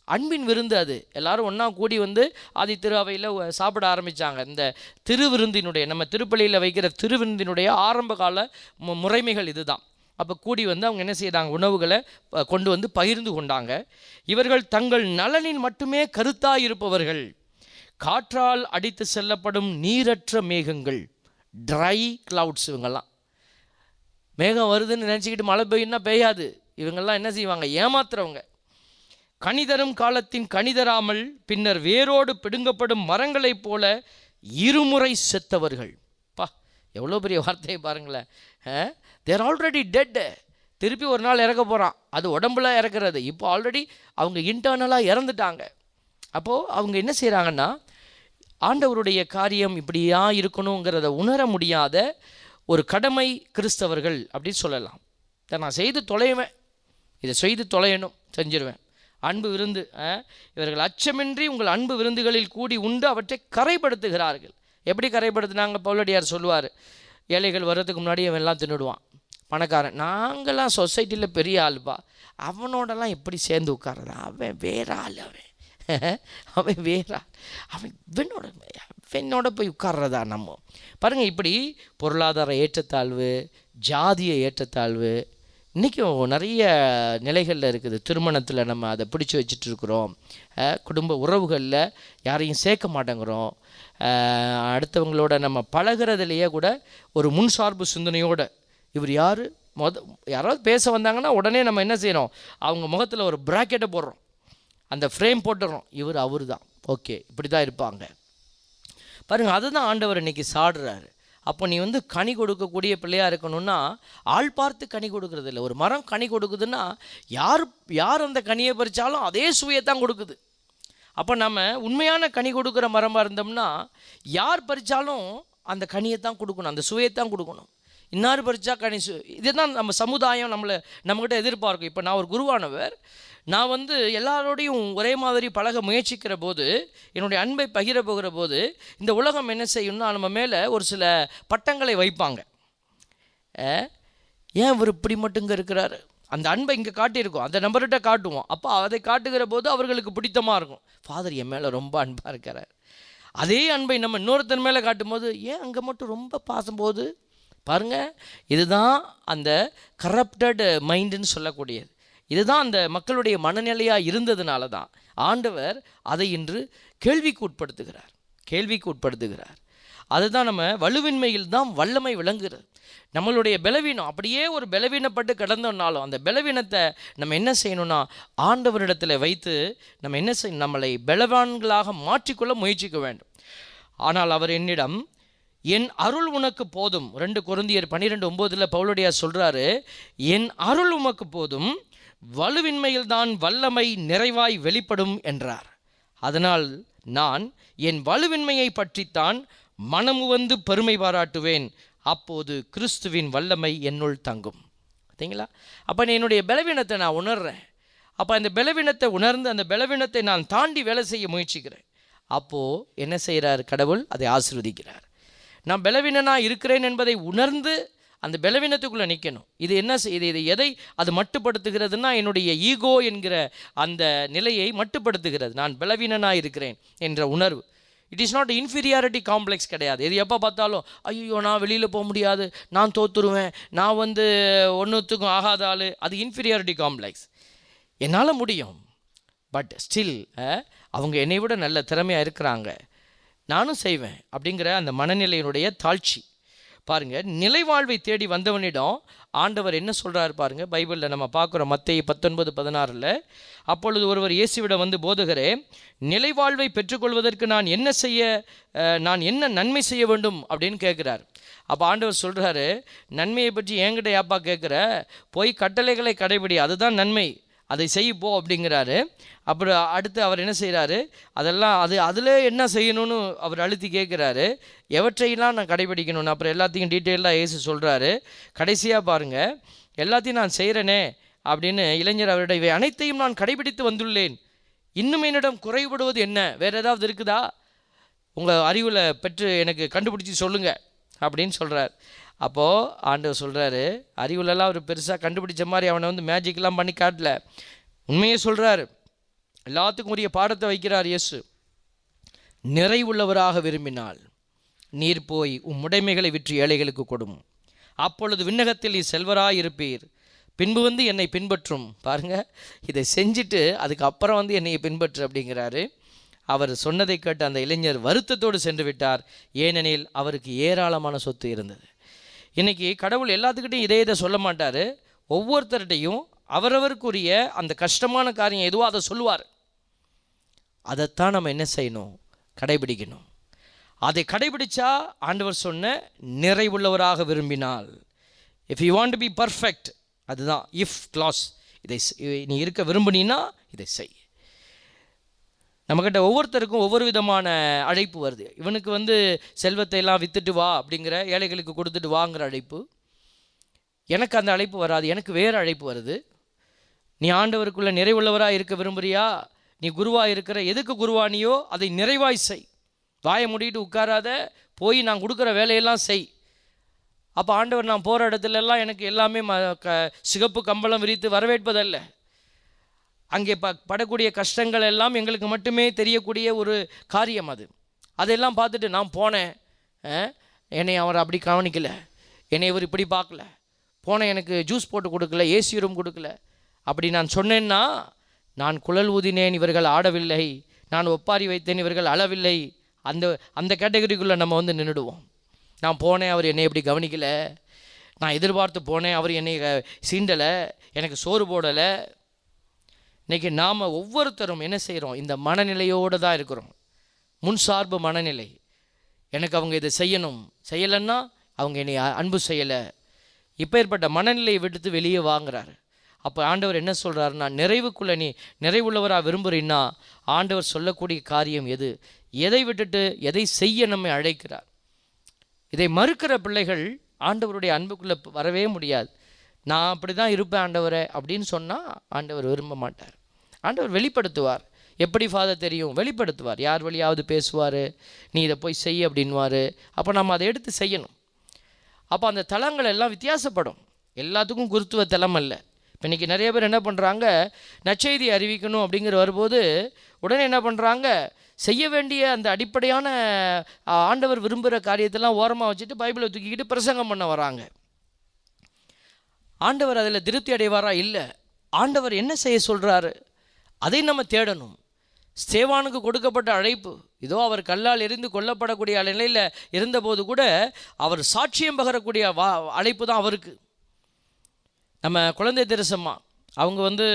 அன்பின் விருந்து அது. எல்லாரும் ஒன்றா கூடி வந்து ஆதி திரு அவையில் சாப்பிட ஆரம்பித்தாங்க. இந்த திருவிருந்தினுடைய, நம்ம திருப்பலியில் வைக்கிற திருவிருந்தினுடைய ஆரம்ப கால முறைமைகள் இதுதான். அப்போ கூடி வந்து அவங்க என்ன செய்கிறாங்க, உணவுகளை கொண்டு வந்து பகிர்ந்து கொண்டாங்க. இவர்கள் தங்கள் நலனில் மட்டுமே கருத்தாக இருப்பவர்கள். காற்றால் அடித்து செல்லப்படும் நீரற்ற மேகங்கள், ட்ரை கிளவுட்ஸ். இவங்கெல்லாம் மேகம் வருதுன்னு நினச்சிக்கிட்டு மழை பெய்யுன்னா பெய்யாது. இவங்கெல்லாம் என்ன செய்வாங்க, ஏமாத்துறவங்க. கனிதரும் காலத்தின் கனிதராமல் பின்னர் வேரோடு பிடுங்கப்படும் மரங்களைப் போல இருமுறை செத்தவர்கள். பா, எவ்வளோ பெரிய வார்த்தையை பாருங்களேன். They're already dead. திருப்பி ஒரு நாள் இறக்க போகிறான். அது உடம்புல இறக்குறது. இப்போ ஆல்ரெடி அவங்க இன்டர்னலாக இறந்துட்டாங்க. அப்போது அவங்க என்ன செய்கிறாங்கன்னா, ஆண்டவருடைய காரியம் இப்படியா இருக்கணுங்கிறத உணர முடியாத ஒரு கடமை கிறிஸ்தவர்கள் அப்படின்னு சொல்லலாம். இதை நான் செய்து தொலைவேன், இதை செய்து தொலையணும், செஞ்சிருவேன். அன்பு விருந்து, இவர்கள் அச்சமின்றி உங்கள் அன்பு விருந்துகளில் கூடி உண்டு அவற்றை கரைப்படுத்துகிறார்கள். எப்படி கரைப்படுத்தினாங்க? பவுலடியார் சொல்லுவார், ஏழைகள் வர்றதுக்கு முன்னாடி அவன் எல்லாம் தின்னுடுவான். பணக்காரன், நாங்கள்லாம் சொசைட்டியில் பெரிய ஆளுப்பா, அவனோடலாம் எப்படி சேர்ந்து உட்கார்றதா, அவன் வேற ஆள், அவன் வேற ஆள், அவனோட போய் உட்கார்றதா நம்ம. பாருங்கள், இப்படி பொருளாதார ஏற்றத்தாழ்வு, ஜாதிய ஏற்றத்தாழ்வு இன்றைக்கும் நிறைய நிலைகளில் இருக்குது. திருமணத்தில் நம்ம அதை பிடிச்சி வச்சுட்டு இருக்கிறோம். குடும்ப உறவுகளில் யாரையும் சேர்க்க மாட்டேங்கிறோம். அடுத்தவங்களோட நம்ம பழகிறதுலையே கூட ஒரு முன்சார்பு சிந்தனையோடு, இவர் யார், யாராவது பேச வந்தாங்கன்னா உடனே நம்ம என்ன செய்கிறோம், அவங்க முகத்தில் ஒரு ப்ராக்கெட்டை போடுறோம், அந்த ஃப்ரேம் போட்டுடுறோம், இவர் அவர் தான், ஓகே இப்படி தான் இருப்பாங்க. பாருங்கள், அதுதான் ஆண்டவர் இன்றைக்கி சாடுறாரு. அப்போ நீ வந்து கனி கொடுக்கக்கூடிய பிள்ளையாக இருக்கணும்னா ஆள் பார்த்து கனி கொடுக்கறது இல்லை. ஒரு மரம் கனி கொடுக்குதுன்னா யார் அந்த கனியை பறித்தாலும் அதே சுவையத்தான் கொடுக்குது. அப்போ நம்ம உண்மையான கனி கொடுக்குற மரமாக இருந்தோம்னா யார் பறித்தாலும் அந்த கனியை தான் கொடுக்கணும், அந்த சுவையத்தான் கொடுக்கணும். இன்னார் பறித்தா கனி இதுதான் நம்ம சமுதாயம் நம்மக்கிட்ட எதிர்பார்க்கும். இப்போ நான் ஒரு குருவானவர், நான் வந்து எல்லாரோடையும் ஒரே மாதிரி பழக முயற்சிக்கிற போது, என்னுடைய அன்பை பகிர போகிற போது, இந்த உலகம் என்ன செய்யும்னா நம்ம மேலே ஒரு சில பட்டங்களை வைப்பாங்க. ஏன் இவர் இப்படி மட்டுங்க இருக்கிறாரு, அந்த அன்பை இங்கே காட்டியிருக்கோம், அந்த நம்பர்கிட்ட காட்டுவோம். அப்போ அதை காட்டுகிற போது அவர்களுக்கு பிடித்தமாக இருக்கும். ஃபாதர் என் மேலே ரொம்ப அன்பாக இருக்கிறார். அதே அன்பை நம்ம இன்னொருத்தன் மேலே காட்டும் போது, ஏன் அங்கே மட்டும் ரொம்ப பாசும்போது பாருங்கள். இதுதான் அந்த கரப்டட் மைண்டுன்னு சொல்லக்கூடியது. இதுதான் அந்த மக்களுடைய மனநிலையாக இருந்ததுனால தான் ஆண்டவர் அதை இன்று கேள்விக்கு உட்படுத்துகிறார். அதுதான் நம்ம வலுவின்மையில் தான் வல்லமை விளங்குகிறது. நம்மளுடைய பலவீனம் அப்படியே ஒரு பலவீனப்பட்டு கிடந்தோம்னாலும் அந்த பலவீனத்தை நம்ம என்ன செய்யணும்னா ஆண்டவரிடத்தில் வைத்து நம்ம என்ன செய்யணும், நம்மளை பலவான்களாக மாற்றிக்கொள்ள முயற்சிக்க வேண்டும். ஆனால் அவர் என்னிடம், என் அருள் உனக்கு போதும், 2 கொரிந்தியர் 12:9 பவுலடியார் சொல்கிறாரு, என் அருள் உமக்கு போதும், வலுவின்மையில்தான் வல்லமை நிறைவாய் வெளிப்படும் என்றார். அதனால் நான் என் வலுவின்மையை பற்றித்தான் மனமு வந்து பெருமை பாராட்டுவேன், அப்போது கிறிஸ்துவின் வல்லமை என்னுள் தங்கும். பார்த்தீங்களா? அப்போ என்னுடைய பலவீனத்தை நான் உணர்றேன். அப்போ அந்த பலவீனத்தை உணர்ந்து அந்த பலவீனத்தை நான் தாண்டி வேலை செய்ய முயற்சிக்கிறேன். அப்போது என்ன செய்கிறார் கடவுள்? அதை ஆசீர்வதிக்கிறார். நான் பலவீனனாக இருக்கிறேன் என்பதை உணர்ந்து அந்த பலவீனத்துக்குள்ளே நிற்கணும். இது என்ன செய்யுது, இது எதை அது மட்டுப்படுத்துகிறதுனா என்னுடைய ஈகோ என்கிற அந்த நிலையை மட்டுப்படுத்துகிறது. நான் பலவீனனாக இருக்கிறேன் என்ற உணர்வு. It is not inferiority complex கிடையாது. இது எப்போ பார்த்தாலும் ஐயோ நான் வெளியில் போக முடியாது, நான் தோற்றுருவேன், நான் வந்து ஒன்றுத்துக்கும் ஆகாத ஆள், அது இன்ஃபீரியாரிட்டி காம்ப்ளெக்ஸ். என்னால் முடியும், பட் ஸ்டில் அவங்க என்னை விட நல்ல திறமையாக இருக்கிறாங்க, நானும் செய்வேன் அப்படிங்கிற அந்த மனநிலையினுடைய தாழ்ச்சி. பாருங்கள், நிலைவாழ்வை தேடி வந்தவனிடம் ஆண்டவர் என்ன சொல்கிறார் பாருங்கள். பைபிளில் நம்ம பார்க்குறோம், மத்தேயு 19:16. அப்பொழுது ஒருவர் இயேசுவிடம் வந்து, போதகரே, நிலைவாழ்வை பெற்றுக்கொள்வதற்கு நான் என்ன நன்மை செய்ய வேண்டும் அப்படின்னு கேட்குறார். அப்போ ஆண்டவர் சொல்கிறாரு, நன்மையை பற்றி என்கிட்ட யாப்பா கேட்குற, போய் கட்டளைகளை கடைபிடி, அதுதான் நன்மை, அதை செய்யப்போ அப்படிங்கிறாரு. அப்புறம் அடுத்து அவர் என்ன செய்கிறாரு, அதில் என்ன செய்யணும்னு அவர் அழுத்தி கேட்குறாரு. எவற்றையெல்லாம் நான் கடைபிடிக்கணும்னு அப்புறம் எல்லாத்தையும் டீட்டெயிலாக இயேசு சொல்கிறாரு. கடைசியாக பாருங்கள், எல்லாத்தையும் நான் செய்கிறேனே அப்படின்னு இளைஞர் அவருடைய, இவை அனைத்தையும் நான் கடைபிடித்து வந்துள்ளேன், இன்னும் என்னிடம் குறைபடுவது என்ன, வேறு ஏதாவது இருக்குதா, உங்கள் அறிவில் பெற்று எனக்கு கண்டுபிடிச்சி சொல்லுங்கள் அப்படின்னு சொல்கிறார். அப்போது ஆண்டவர் சொல்கிறாரு, அறிவுலலாம் அவர் பெருசாக கண்டுபிடிச்ச மாதிரி அவனை வந்து மேஜிக்லாம் பண்ணி காட்டல, உண்மையே சொல்கிறாரு. எல்லாத்துக்கும் உரிய பாடத்தை வைக்கிறார் இயேசு. நிறைவுள்ளவராக விரும்பினால் நீர் போய் உம் உடைமைகளை விற்று ஏழைகளுக்கு கொடும், அப்பொழுது விண்ணகத்தில் நீ செல்வராயிருப்பீர். பின்பு வந்து என்னை பின்பற்றும். பாருங்க, இதை செஞ்சுட்டு அதுக்கப்புறம் வந்து என்னை பின்பற்று அப்படிங்கிறாரு. அவர் சொன்னதை கேட்டு அந்த இளைஞர் வருத்தத்தோடு சென்று விட்டார். ஏனெனில் அவருக்கு ஏராளமான சொத்து இருந்தது. இன்றைக்கி கடவுள் எல்லாத்துக்கிட்டையும் இதை சொல்ல மாட்டார். ஒவ்வொருத்தர்கிட்டையும் அவரவருக்குரிய அந்த கஷ்டமான காரியம் எதுவோ அதை சொல்லுவார். அதைத்தான் நம்ம என்ன செய்யணும்? கடைபிடிக்கணும். அதை கடைபிடிச்சா ஆண்டவர் சொன்ன நிறைவுள்ளவராக விரும்பினால், if you want to be perfect, அதுதான் இஃப் கிளாஸ். இதை நீ இருக்க விரும்பினா இதை செய். நம்மக்கிட்ட ஒவ்வொருத்தருக்கும் ஒவ்வொரு விதமான அழைப்பு வருது. இவனுக்கு வந்து செல்வத்தை எல்லாம் விற்றுட்டு வா அப்படிங்கிற, ஏழைகளுக்கு கொடுத்துட்டு வாங்கிற அழைப்பு. எனக்கு அந்த அழைப்பு வராது, எனக்கு வேறு அழைப்பு வருது. நீ ஆண்டவருக்குள்ளே நிறைவுள்ளவராக இருக்க விரும்புகிறியா? நீ குருவாக இருக்கிற, எதுக்கு குருவானியோ அதை நிறைவாய் செய். வாயை மூடிட்டு உட்காராத, போய் நான் கொடுக்குற வேலையெல்லாம் செய். அப்போ ஆண்டவர் நான் போகிற இடத்துலலாம் எனக்கு எல்லாமே சிகப்பு கம்பளம் விரித்து வரவேற்பதல்ல. அங்கே படக்கூடிய கஷ்டங்கள் எல்லாம் எங்களுக்கு மட்டுமே தெரியக்கூடிய ஒரு காரியம் அது. அதெல்லாம் பார்த்துட்டு நான் போனேன், என்னை அவர் அப்படி கவனிக்கலை, என்னை இவர் இப்படி பார்க்கல, போனேன் எனக்கு ஜூஸ் போட்டு கொடுக்கல, ஏசி ரூம் கொடுக்கல, அப்படி நான் சொன்னேன்னா, நான் குழல் ஊதினேன் இவர்கள் ஆடவில்லை, நான் ஒப்பாரி வைத்தேன் இவர்கள் அளவில்லை, அந்த கேட்டகரிக்குள்ளே நம்ம வந்து நின்றுடுவோம். நான் போனேன், அவர் என்னை எப்படி கவனிக்கலை, நான் எதிர்பார்த்து போனேன், அவர் என்னை சீண்டலை, எனக்கு சோறு போடலை. இன்றைக்கி நாம் ஒவ்வொருத்தரும் என்ன செய்கிறோம்? இந்த மனநிலையோடு தான் இருக்கிறோம். முன்சார்பு மனநிலை. எனக்கு அவங்க இதை செய்யணும், செய்யலைன்னா அவங்க என்னை அன்பு செய்யலை. இப்போ ஏற்பட்ட மனநிலையை விடுத்து வெளியே வாங்குறாரு. அப்போ ஆண்டவர் என்ன சொல்கிறாருன்னா, நிறைவுக்குள்ளே நீ நிறைவுள்ளவராக விரும்புகிறீன்னா ஆண்டவர் சொல்லக்கூடிய காரியம் எது, எதை விட்டுட்டு எதை செய்ய நம்மை அழைக்கிறார். இதை மறுக்கிற பிள்ளைகள் ஆண்டவருடைய அன்புக்குள்ளே வரவே முடியாது. நான் அப்படி தான் இருப்பேன் ஆண்டவரை அப்படின்னு சொன்னால் ஆண்டவர் விரும்ப மாட்டார். ஆண்டவர் வெளிப்படுத்துவார். எப்படி ஃபாதர் தெரியும்? வெளிப்படுத்துவார். யார் வழியாவது பேசுவார், நீ இதை போய் செய் அப்படின்வார். அப்போ நம்ம அதை எடுத்து செய்யணும். அப்போ அந்த தலங்கள் எல்லாம் வித்தியாசப்படும். எல்லாத்துக்கும் குருத்துவ தலம் அல்ல. இப்போ இன்றைக்கி நிறைய பேர் என்ன பண்ணுறாங்க, நற்செய்தி அறிவிக்கணும் அப்படிங்கிற வரும்போது உடனே என்ன பண்ணுறாங்க, செய்ய வேண்டிய அந்த அடிப்படையான ஆண்டவர் விரும்புகிற காரியத்தெல்லாம் ஓரமாக வச்சுட்டு பைபிளை தூக்கிக்கிட்டு பிரசங்கம் பண்ண வராங்க. ஆண்டவர் அதில் திருப்தி அடைவாரா? இல்லை. ஆண்டவர் என்ன செய்ய சொல்கிறாரு அதை நம்ம தேடணும். ஸ்தேவானுக்கு கொடுக்கப்பட்ட அழைப்பு இதோ, அவர் கல்லால் எரிந்து கொல்லப்படக்கூடிய நிலையில் இருந்தபோது கூட அவர் சாட்சியம் பகரக்கூடிய அழைப்பு தான் அவருக்கு. நம்ம குழந்தை தெரசம்மா அவங்க வந்து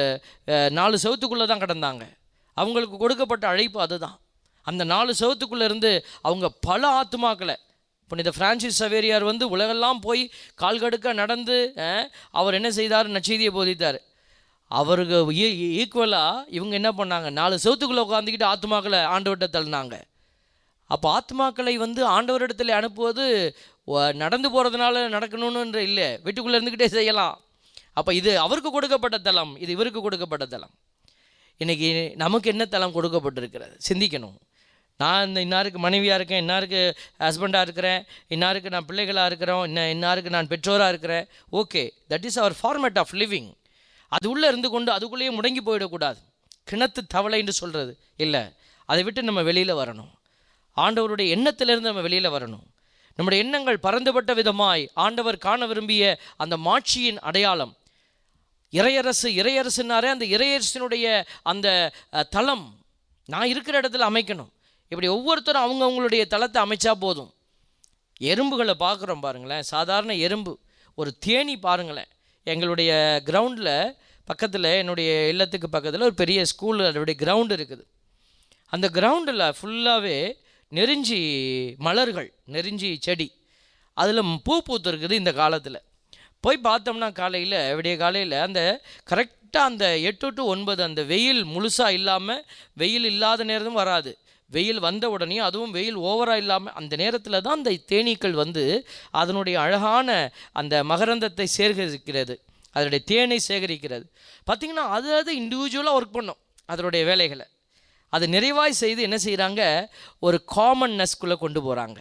4 செவத்துக்குள்ளே தான் கிடந்தாங்க. அவங்களுக்கு கொடுக்கப்பட்ட அழைப்பு அதுதான். அந்த 4 செவத்துக்குள்ளே இருந்து அவங்க பல ஆத்துமாக்களை, புனித பிரான்சிஸ் சவேரியார் வந்து உலகெல்லாம் போய் கால்கடுக்க நடந்து அவர் என்ன செய்தார்? நற்செய்தியை போதித்தார். அவருக்கு ஈக்குவலாக இவங்க என்ன பண்ணாங்க? 4 செவத்துக்குள்ளே உட்காந்துக்கிட்டு ஆத்மாக்களை ஆண்டவர்கிட்ட தள்ளினாங்க. அப்போ ஆத்மாக்களை வந்து ஆண்டவரிடத்தில் அனுப்புவது நடந்து போகிறதுனால நடக்கணும்னு இல்லை, வீட்டுக்குள்ளே இருந்துக்கிட்டே செய்யலாம். அப்போ இது அவருக்கு கொடுக்கப்பட்ட தலம், இது இவருக்கு கொடுக்கப்பட்ட தலம். இன்றைக்கி நமக்கு என்ன தலம் கொடுக்கப்பட்டிருக்கிறது? சிந்திக்கணும். நான் இந்த இன்னாருக்கு மனைவியாக இருக்கேன், இன்னாருக்கு ஹஸ்பண்டாக இருக்கிறேன், இன்னாருக்கு நான் பிள்ளைகளாக இருக்கிறோம், இன்னாருக்கு நான் பெற்றோராக இருக்கிறேன். Okay, that is our format of living. அது உள்ளே இருந்து கொண்டு அதுக்குள்ளேயே முடங்கி போயிடக்கூடாது. கிணத்து தவளை என்று சொல்கிறது இல்லை. அதை விட்டு நம்ம வெளியில் வரணும். ஆண்டவருடைய எண்ணத்திலிருந்து நம்ம வெளியில் வரணும். நம்முடைய எண்ணங்கள் பறந்துபட்ட விதமாய் ஆண்டவர் காண விரும்பிய அந்த மாட்சியின் அடையாளம் இறையரசு. இறையரசுனாரே அந்த இறையரசினுடைய அந்த தளம் நான் இருக்கிற இடத்துல அமைக்கணும். இப்படி ஒவ்வொருத்தரும் அவங்கவுங்களுடைய தளத்தை அமைச்சா போதும். எறும்புகளை பார்க்குறோம் பாருங்களேன், சாதாரண எறும்பு. ஒரு தேனி பாருங்களேன். எங்களுடைய கிரவுண்டில் பக்கத்தில், என்னுடைய இல்லத்துக்கு பக்கத்தில் ஒரு பெரிய ஸ்கூல், அதோடைய கிரவுண்டு இருக்குது. அந்த கிரவுண்டில் ஃபுல்லாகவே நெருஞ்சி மலர்கள், நெருஞ்சி செடி, அதில் பூ பூத்துருக்குது. இந்த காலத்தில் போய் பார்த்தோம்னா காலையில், விடிய காலையில் அந்த கரெக்டாக அந்த 8 to 9 அந்த வெயில் முழுசாக இல்லாமல், வெயில் இல்லாத நேரமும் வராது, வெயில் வந்த உடனே அதுவும் வெயில் ஓவராக இல்லாமல் அந்த நேரத்தில் தான் அந்த தேனீக்கள் வந்து அதனுடைய அழகான அந்த மகரந்தத்தை சேகரிக்கிறது, அதனுடைய தேனை சேகரிக்கிறது. பார்த்திங்கன்னா அது இண்டிவிஜுவலாக ஒர்க் பண்ணும் அதனுடைய வேலைகளை. அது நிறைவாய் செய்து என்ன செய்கிறாங்க, ஒரு காமன்னஸ்குள்ளே கொண்டு போகிறாங்க.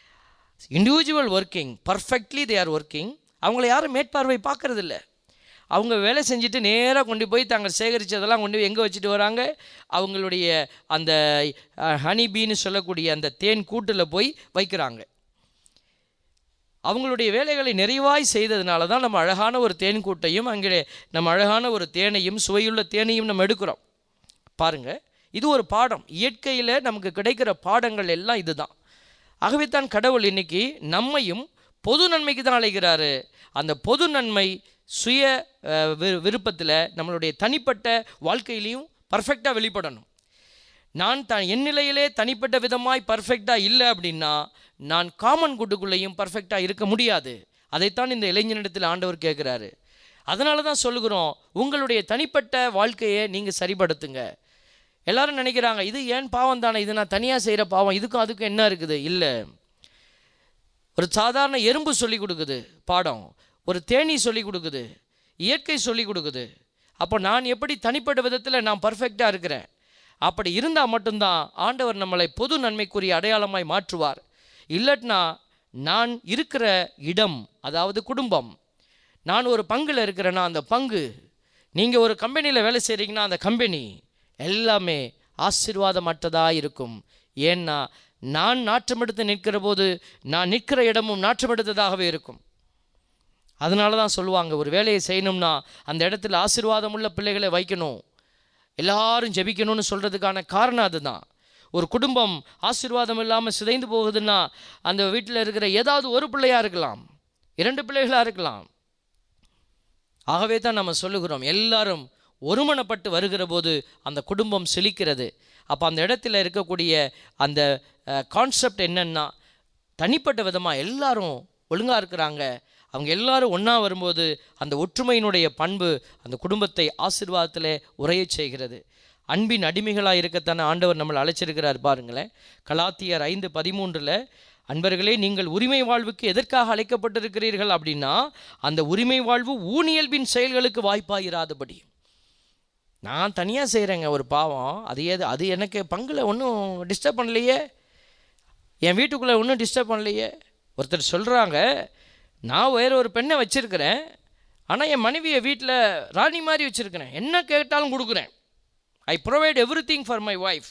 Individual working, perfectly they are working. அவங்கள யாரும் மேற்பார்வை பார்க்கறதில்ல. அவங்க வேலை செஞ்சுட்டு நேராக கொண்டு போய் தாங்கள் சேகரித்ததெல்லாம் கொண்டு போய் எங்கே வச்சுட்டு வராங்க? அவங்களுடைய அந்த ஹனிபீன்னு சொல்லக்கூடிய அந்த தேன் கூட்டில் போய் வைக்கிறாங்க. அவங்களுடைய வேலைகளை நிறைவாய் செய்ததுனால தான் நம்ம அழகான ஒரு தேன் கூட்டையும் அங்கே நம்ம அழகான ஒரு தேனையும் சுவையுள்ள தேனையும் நம்ம எடுக்கிறோம். பாருங்கள், இது ஒரு பாடம். இயற்கையில் நமக்கு கிடைக்கிற பாடங்கள் எல்லாம் இதுதான். ஆகவே தான் கடவுள் இன்னைக்கு நம்மையும் பொது நன்மைக்கு தான் அழைக்கிறாரு. அந்த பொது நன்மை சுய விருப்பத்தில் நம்மளுடைய தனிப்பட்ட வாழ்க்கையிலையும் பர்ஃபெக்டாக வெளிப்படணும். நான் என் நிலையிலே தனிப்பட்ட விதமாய் பர்ஃபெக்டாக இல்லை அப்படின்னா நான் காமன் குட்டுக்குள்ளேயும் பர்ஃபெக்டாக இருக்க முடியாது. அதைத்தான் இந்த இளைஞனிடத்தில் ஆண்டவர் கேட்குறாரு. அதனால தான் சொல்லுகிறோம், உங்களுடைய தனிப்பட்ட வாழ்க்கையை நீங்கள் சரிப்படுத்துங்க. எல்லாரும் நினைக்கிறாங்க, இது ஏன் பாவம் தானே, இது நான் தனியாக செய்கிற பாவம், இதுக்கும் அதுக்கும் என்ன இருக்குது? இல்லை, ஒரு சாதாரண எறும்பு சொல்லி கொடுக்குது பாடம், ஒரு தேனீ சொல்லி கொடுக்குது, இயற்கை சொல்லி கொடுக்குது. அப்போ நான் எப்படி தனிப்பட்ட விதத்தில் நான் பர்ஃபெக்டாக இருக்கிறேன்? அப்படி இருந்தால் மட்டும்தான் ஆண்டவர் நம்மளை பொது நன்மைக்குரிய அடையாளமாய் மாற்றுவார். இல்லட்னா நான் இருக்கிற இடம், அதாவது குடும்பம், நான் ஒரு பங்கில் இருக்கிறேன்னா அந்த பங்கு, நீங்கள் ஒரு கம்பெனியில் வேலை செய்கிறீங்கன்னா அந்த கம்பெனி எல்லாமே ஆசீர்வாதமற்றதாக இருக்கும். ஏன்னா நான் நாற்றமெடுத்து நிற்கிற போது நான் நிற்கிற இடமும் நாற்றமெடுத்ததாகவே இருக்கும். அதனால தான் சொல்லுவாங்க, ஒரு வேலையை செய்யணும்னா அந்த இடத்துல ஆசீர்வாதம் உள்ள பிள்ளைகளை வைக்கணும், எல்லாரும் ஜெபிக்கணும்னு சொல்கிறதுக்கான காரணம் அதுதான். ஒரு குடும்பம் ஆசீர்வாதம் இல்லாமல் சிதைந்து போகுதுன்னா அந்த வீட்டில் இருக்கிற ஏதாவது ஒரு பிள்ளையாக இருக்கலாம், 2 பிள்ளைகளாக இருக்கலாம். ஆகவே தான் நம்ம சொல்லுகிறோம், எல்லாரும் ஒருமனப்பட்டு வருகிற போது அந்த குடும்பம் செழிக்கிறது. அப்போ அந்த இடத்துல இருக்கக்கூடிய அந்த கான்செப்ட் என்னன்னா, தனிப்பட்ட விதமாக எல்லாரும் ஒழுங்காக இருக்கிறாங்க, அவங்க எல்லாரும் ஒன்றா வரும்போது அந்த ஒற்றுமையினுடைய பண்பு அந்த குடும்பத்தை ஆசீர்வாதத்தில் உரைய செய்கிறது. அன்பின் அடிமைகளாக இருக்கத்தானே ஆண்டவர் நம்மளை அழைச்சிருக்கிறார். பாருங்களேன், கலாத்தியர் 5:13 அன்பர்களே, நீங்கள் உரிமை வாழ்வுக்கு எதற்காக அழைக்கப்பட்டிருக்கிறீர்கள் அப்படின்னா, அந்த உரிமை வாழ்வு ஊனியல்பின் செயல்களுக்கு வாய்ப்பாயிராதபடி. நான் தனியாக செய்கிறேங்க ஒரு பாவம், அது எனக்கு பங்கில் ஒன்றும் டிஸ்டர்ப் பண்ணலையே, என் வீட்டுக்குள்ளே ஒன்றும் டிஸ்டர்ப் பண்ணலையே. ஒருத்தர் சொல்கிறாங்க, நான் வேறு ஒரு பெண்ணை வச்சுருக்கிறேன், ஆனால் என் மனைவியை வீட்டில் ராணி மாதிரி வச்சுருக்கிறேன், என்ன கேட்டாலும் கொடுக்குறேன். I provide everything for my wife,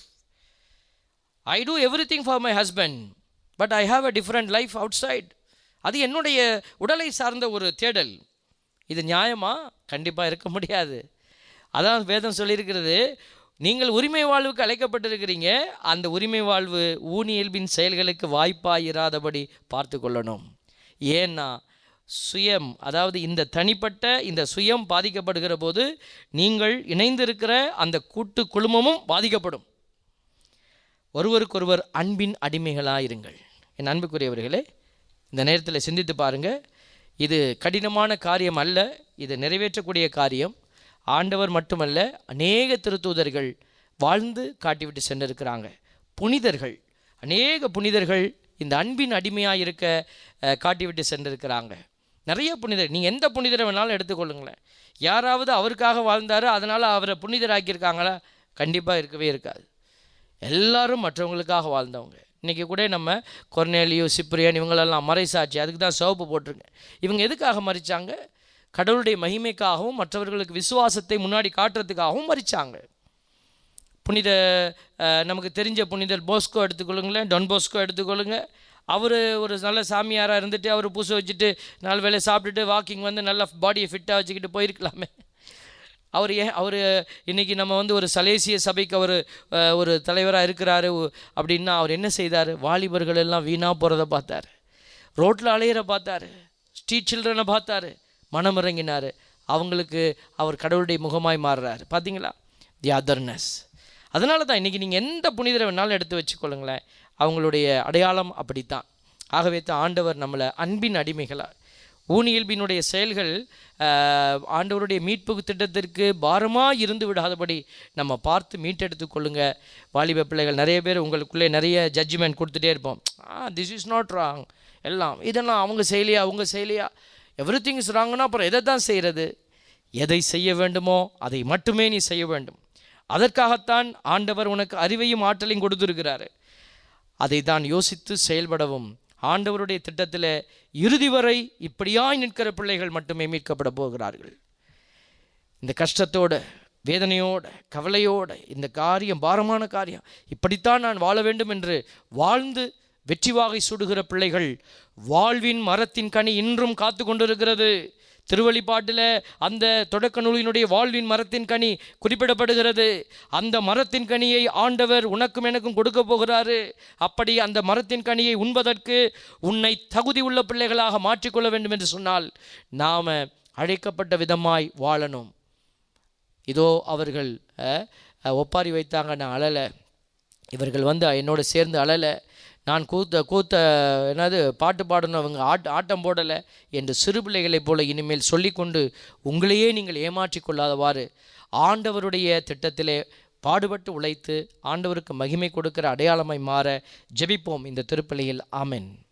I do everything for my husband, but I have a different life outside. அது என்னுடைய உடலை சார்ந்த ஒரு தேடல். இது நியாயமா? கண்டிப்பாக இருக்க முடியாது. அதான் வேதம் சொல்லியிருக்கிறது, நீங்கள் உரிமை வாழ்வுக்கு அழைக்கப்பட்டிருக்கிறீங்க, அந்த உரிமை வாழ்வு ஊனியல்பின் செயல்களுக்கு வாய்ப்பாயிராதபடி பார்த்து கொள்ளணும். ஏன்னா சுயம், அதாவது இந்த தனிப்பட்ட இந்த சுயம் பாதிக்கப்படுகிற போது நீங்கள் இணைந்திருக்கிற அந்த கூட்டு குழுமமும் பாதிக்கப்படும். ஒருவருக்கொருவர் அன்பின் அடிமைகளாயிருங்கள். என் அன்புக்குரியவர்களே, இந்த நேரத்தில் சிந்தித்து பாருங்கள், இது கடினமான காரியம் அல்ல, இது நிறைவேற்றக்கூடிய காரியம். ஆண்டவர் மட்டுமல்ல, அநேக திருத்தூதர்கள் வாழ்ந்து காட்டிவிட்டு சென்றிருக்கிறாங்க. புனிதர்கள், அநேக புனிதர்கள் இந்த அன்பின் அடிமையாக இருக்க காட்டிவிட்டு சென்றிருக்கிறாங்க. நிறைய புனிதர், நீங்கள் எந்த புனிதரை வேணாலும் எடுத்துக்கொள்ளுங்களேன். யாராவது அவருக்காக வாழ்ந்தார் அதனால் அவரை புனிதராக்கியிருக்காங்களா? கண்டிப்பாக இருக்கவே இருக்காது. எல்லாரும் மற்றவங்களுக்காக வாழ்ந்தவங்க. இன்றைக்கி கூட நம்ம கொர்னேலியோ, சிப்ரியன் இவங்களெல்லாம் மறைசாட்சி, அதுக்கு தான் சிவப்பு போட்டிருங்க. இவங்க எதுக்காக மறிச்சாங்க? கடவுளுடைய மகிமைக்காகவும் மற்றவர்களுக்கு விசுவாசத்தை முன்னாடி காட்டுறதுக்காகவும் மறிச்சாங்க. புனித நமக்கு தெரிஞ்ச புனிதர் போஸ்கோ எடுத்துக்கொள்ளுங்களேன், டொன் போஸ்கோ எடுத்துக்கொள்ளுங்க. அவர் ஒரு நல்ல சாமியாராக இருந்துட்டு அவர் பூசை வச்சுட்டு 4 வேளை சாப்பிட்டுட்டு வாக்கிங் வந்து நல்லா பாடியை ஃபிட்டாக வச்சுக்கிட்டு போயிருக்கலாமே. அவர் இன்றைக்கி நம்ம ஒரு சலேசிய சபைக்கு ஒரு தலைவராக இருக்கிறாரு அப்படின்னா அவர் என்ன செய்தார்? வாலிபர்கள் எல்லாம் வீணாக போகிறத பார்த்தார், ரோட்டில் அலையிற பார்த்தார், ஸ்ட்ரீட் சில்ட்ரனை பார்த்தார், மனம் இறங்கினார். அவங்களுக்கு அவர் கடவுளுடைய முகமாய் மாறுறாரு. பார்த்தீங்களா? தி அதர்னஸ். அதனால தான் இன்றைக்கி நீங்கள் எந்த புனிதரை வேணாலும் எடுத்து வச்சுக்கொள்ளுங்களேன், அவங்களுடைய அடையாளம் அப்படித்தான். ஆகவே தான் ஆண்டவர் நம்மளை அன்பின் அடிமைகளாக, ஊனியல்பினுடைய செயல்கள் ஆண்டவருடைய மீட்பு திட்டத்திற்கு பாரமாக இருந்து விடாதபடி நம்ம பார்த்து மீட்டெடுத்து கொள்ளுங்க. வாலிப பிள்ளைகள் நிறைய பேர் உங்களுக்குள்ளே நிறைய ஜட்ஜ்மெண்ட் கொடுத்துட்டே இருப்போம். திஸ் இஸ் நாட் ராங், எல்லாம் இதெல்லாம் அவங்க செய்யலையா, எவ்ரி திங் இஸ் ராங்னா அப்புறம் எதை தான் செய்கிறது? எதை செய்ய வேண்டுமோ அதை மட்டுமே நீ செய்ய வேண்டும். அதற்காகத்தான் ஆண்டவர் உனக்கு அறிவையும் ஆற்றலையும் கொடுத்துருக்கிறாரு. அதை தான் யோசித்து செயல்படவும் ஆண்டவருடைய திட்டத்தில் இறுதி வரை இப்படியாய் நிற்கிற பிள்ளைகள் மட்டுமே மீட்கப்பட போகிறார்கள். இந்த கஷ்டத்தோட, வேதனையோட, கவலையோட, இந்த காரியம் பாரமான காரியம், இப்படித்தான் நான் வாழ வேண்டும் என்று வாழ்ந்து வெற்றி வாகை சூடுகிற பிள்ளைகள், வாழ்வின் மரத்தின் கனி இன்றும் காத்து கொண்டிருக்கிறது. திருவெளிப்பாட்டில் அந்த தொடக்க நூலினுடைய வாழ்வின் மரத்தின் கனி குறிப்பிடப்படுகிறது. அந்த மரத்தின் கனியை ஆண்டவர் உனக்கும் எனக்கும் கொடுக்க போகிறாரு. அப்படி அந்த மரத்தின் கனியை உண்பதற்கு உன்னை தகுதி உள்ள பிள்ளைகளாக மாற்றிக்கொள்ள வேண்டும் என்று சொன்னால் நாம் அழைக்கப்பட்ட விதமாய் வாழணும். இதோ அவர்கள் ஒப்பாரி வைத்தாங்க, நான் அழலை. இவர்கள் என்னோட சேர்ந்து அழலை. நான் என்னது பாட்டு பாடணும், அவங்க ஆட்டம் போடலை என்று சிறு பிள்ளைகளைப் போல இனிமேல் சொல்லிக்கொண்டு உங்களையே நீங்கள் ஏமாற்றி கொள்ளாதவாறு ஆண்டவருடைய திட்டத்திலே பாடுபட்டு உழைத்து ஆண்டவருக்கு மகிமை கொடுக்கிற அடையாளமாய் மாற ஜெபிப்போம் இந்த திருப்பலியில். ஆமென்.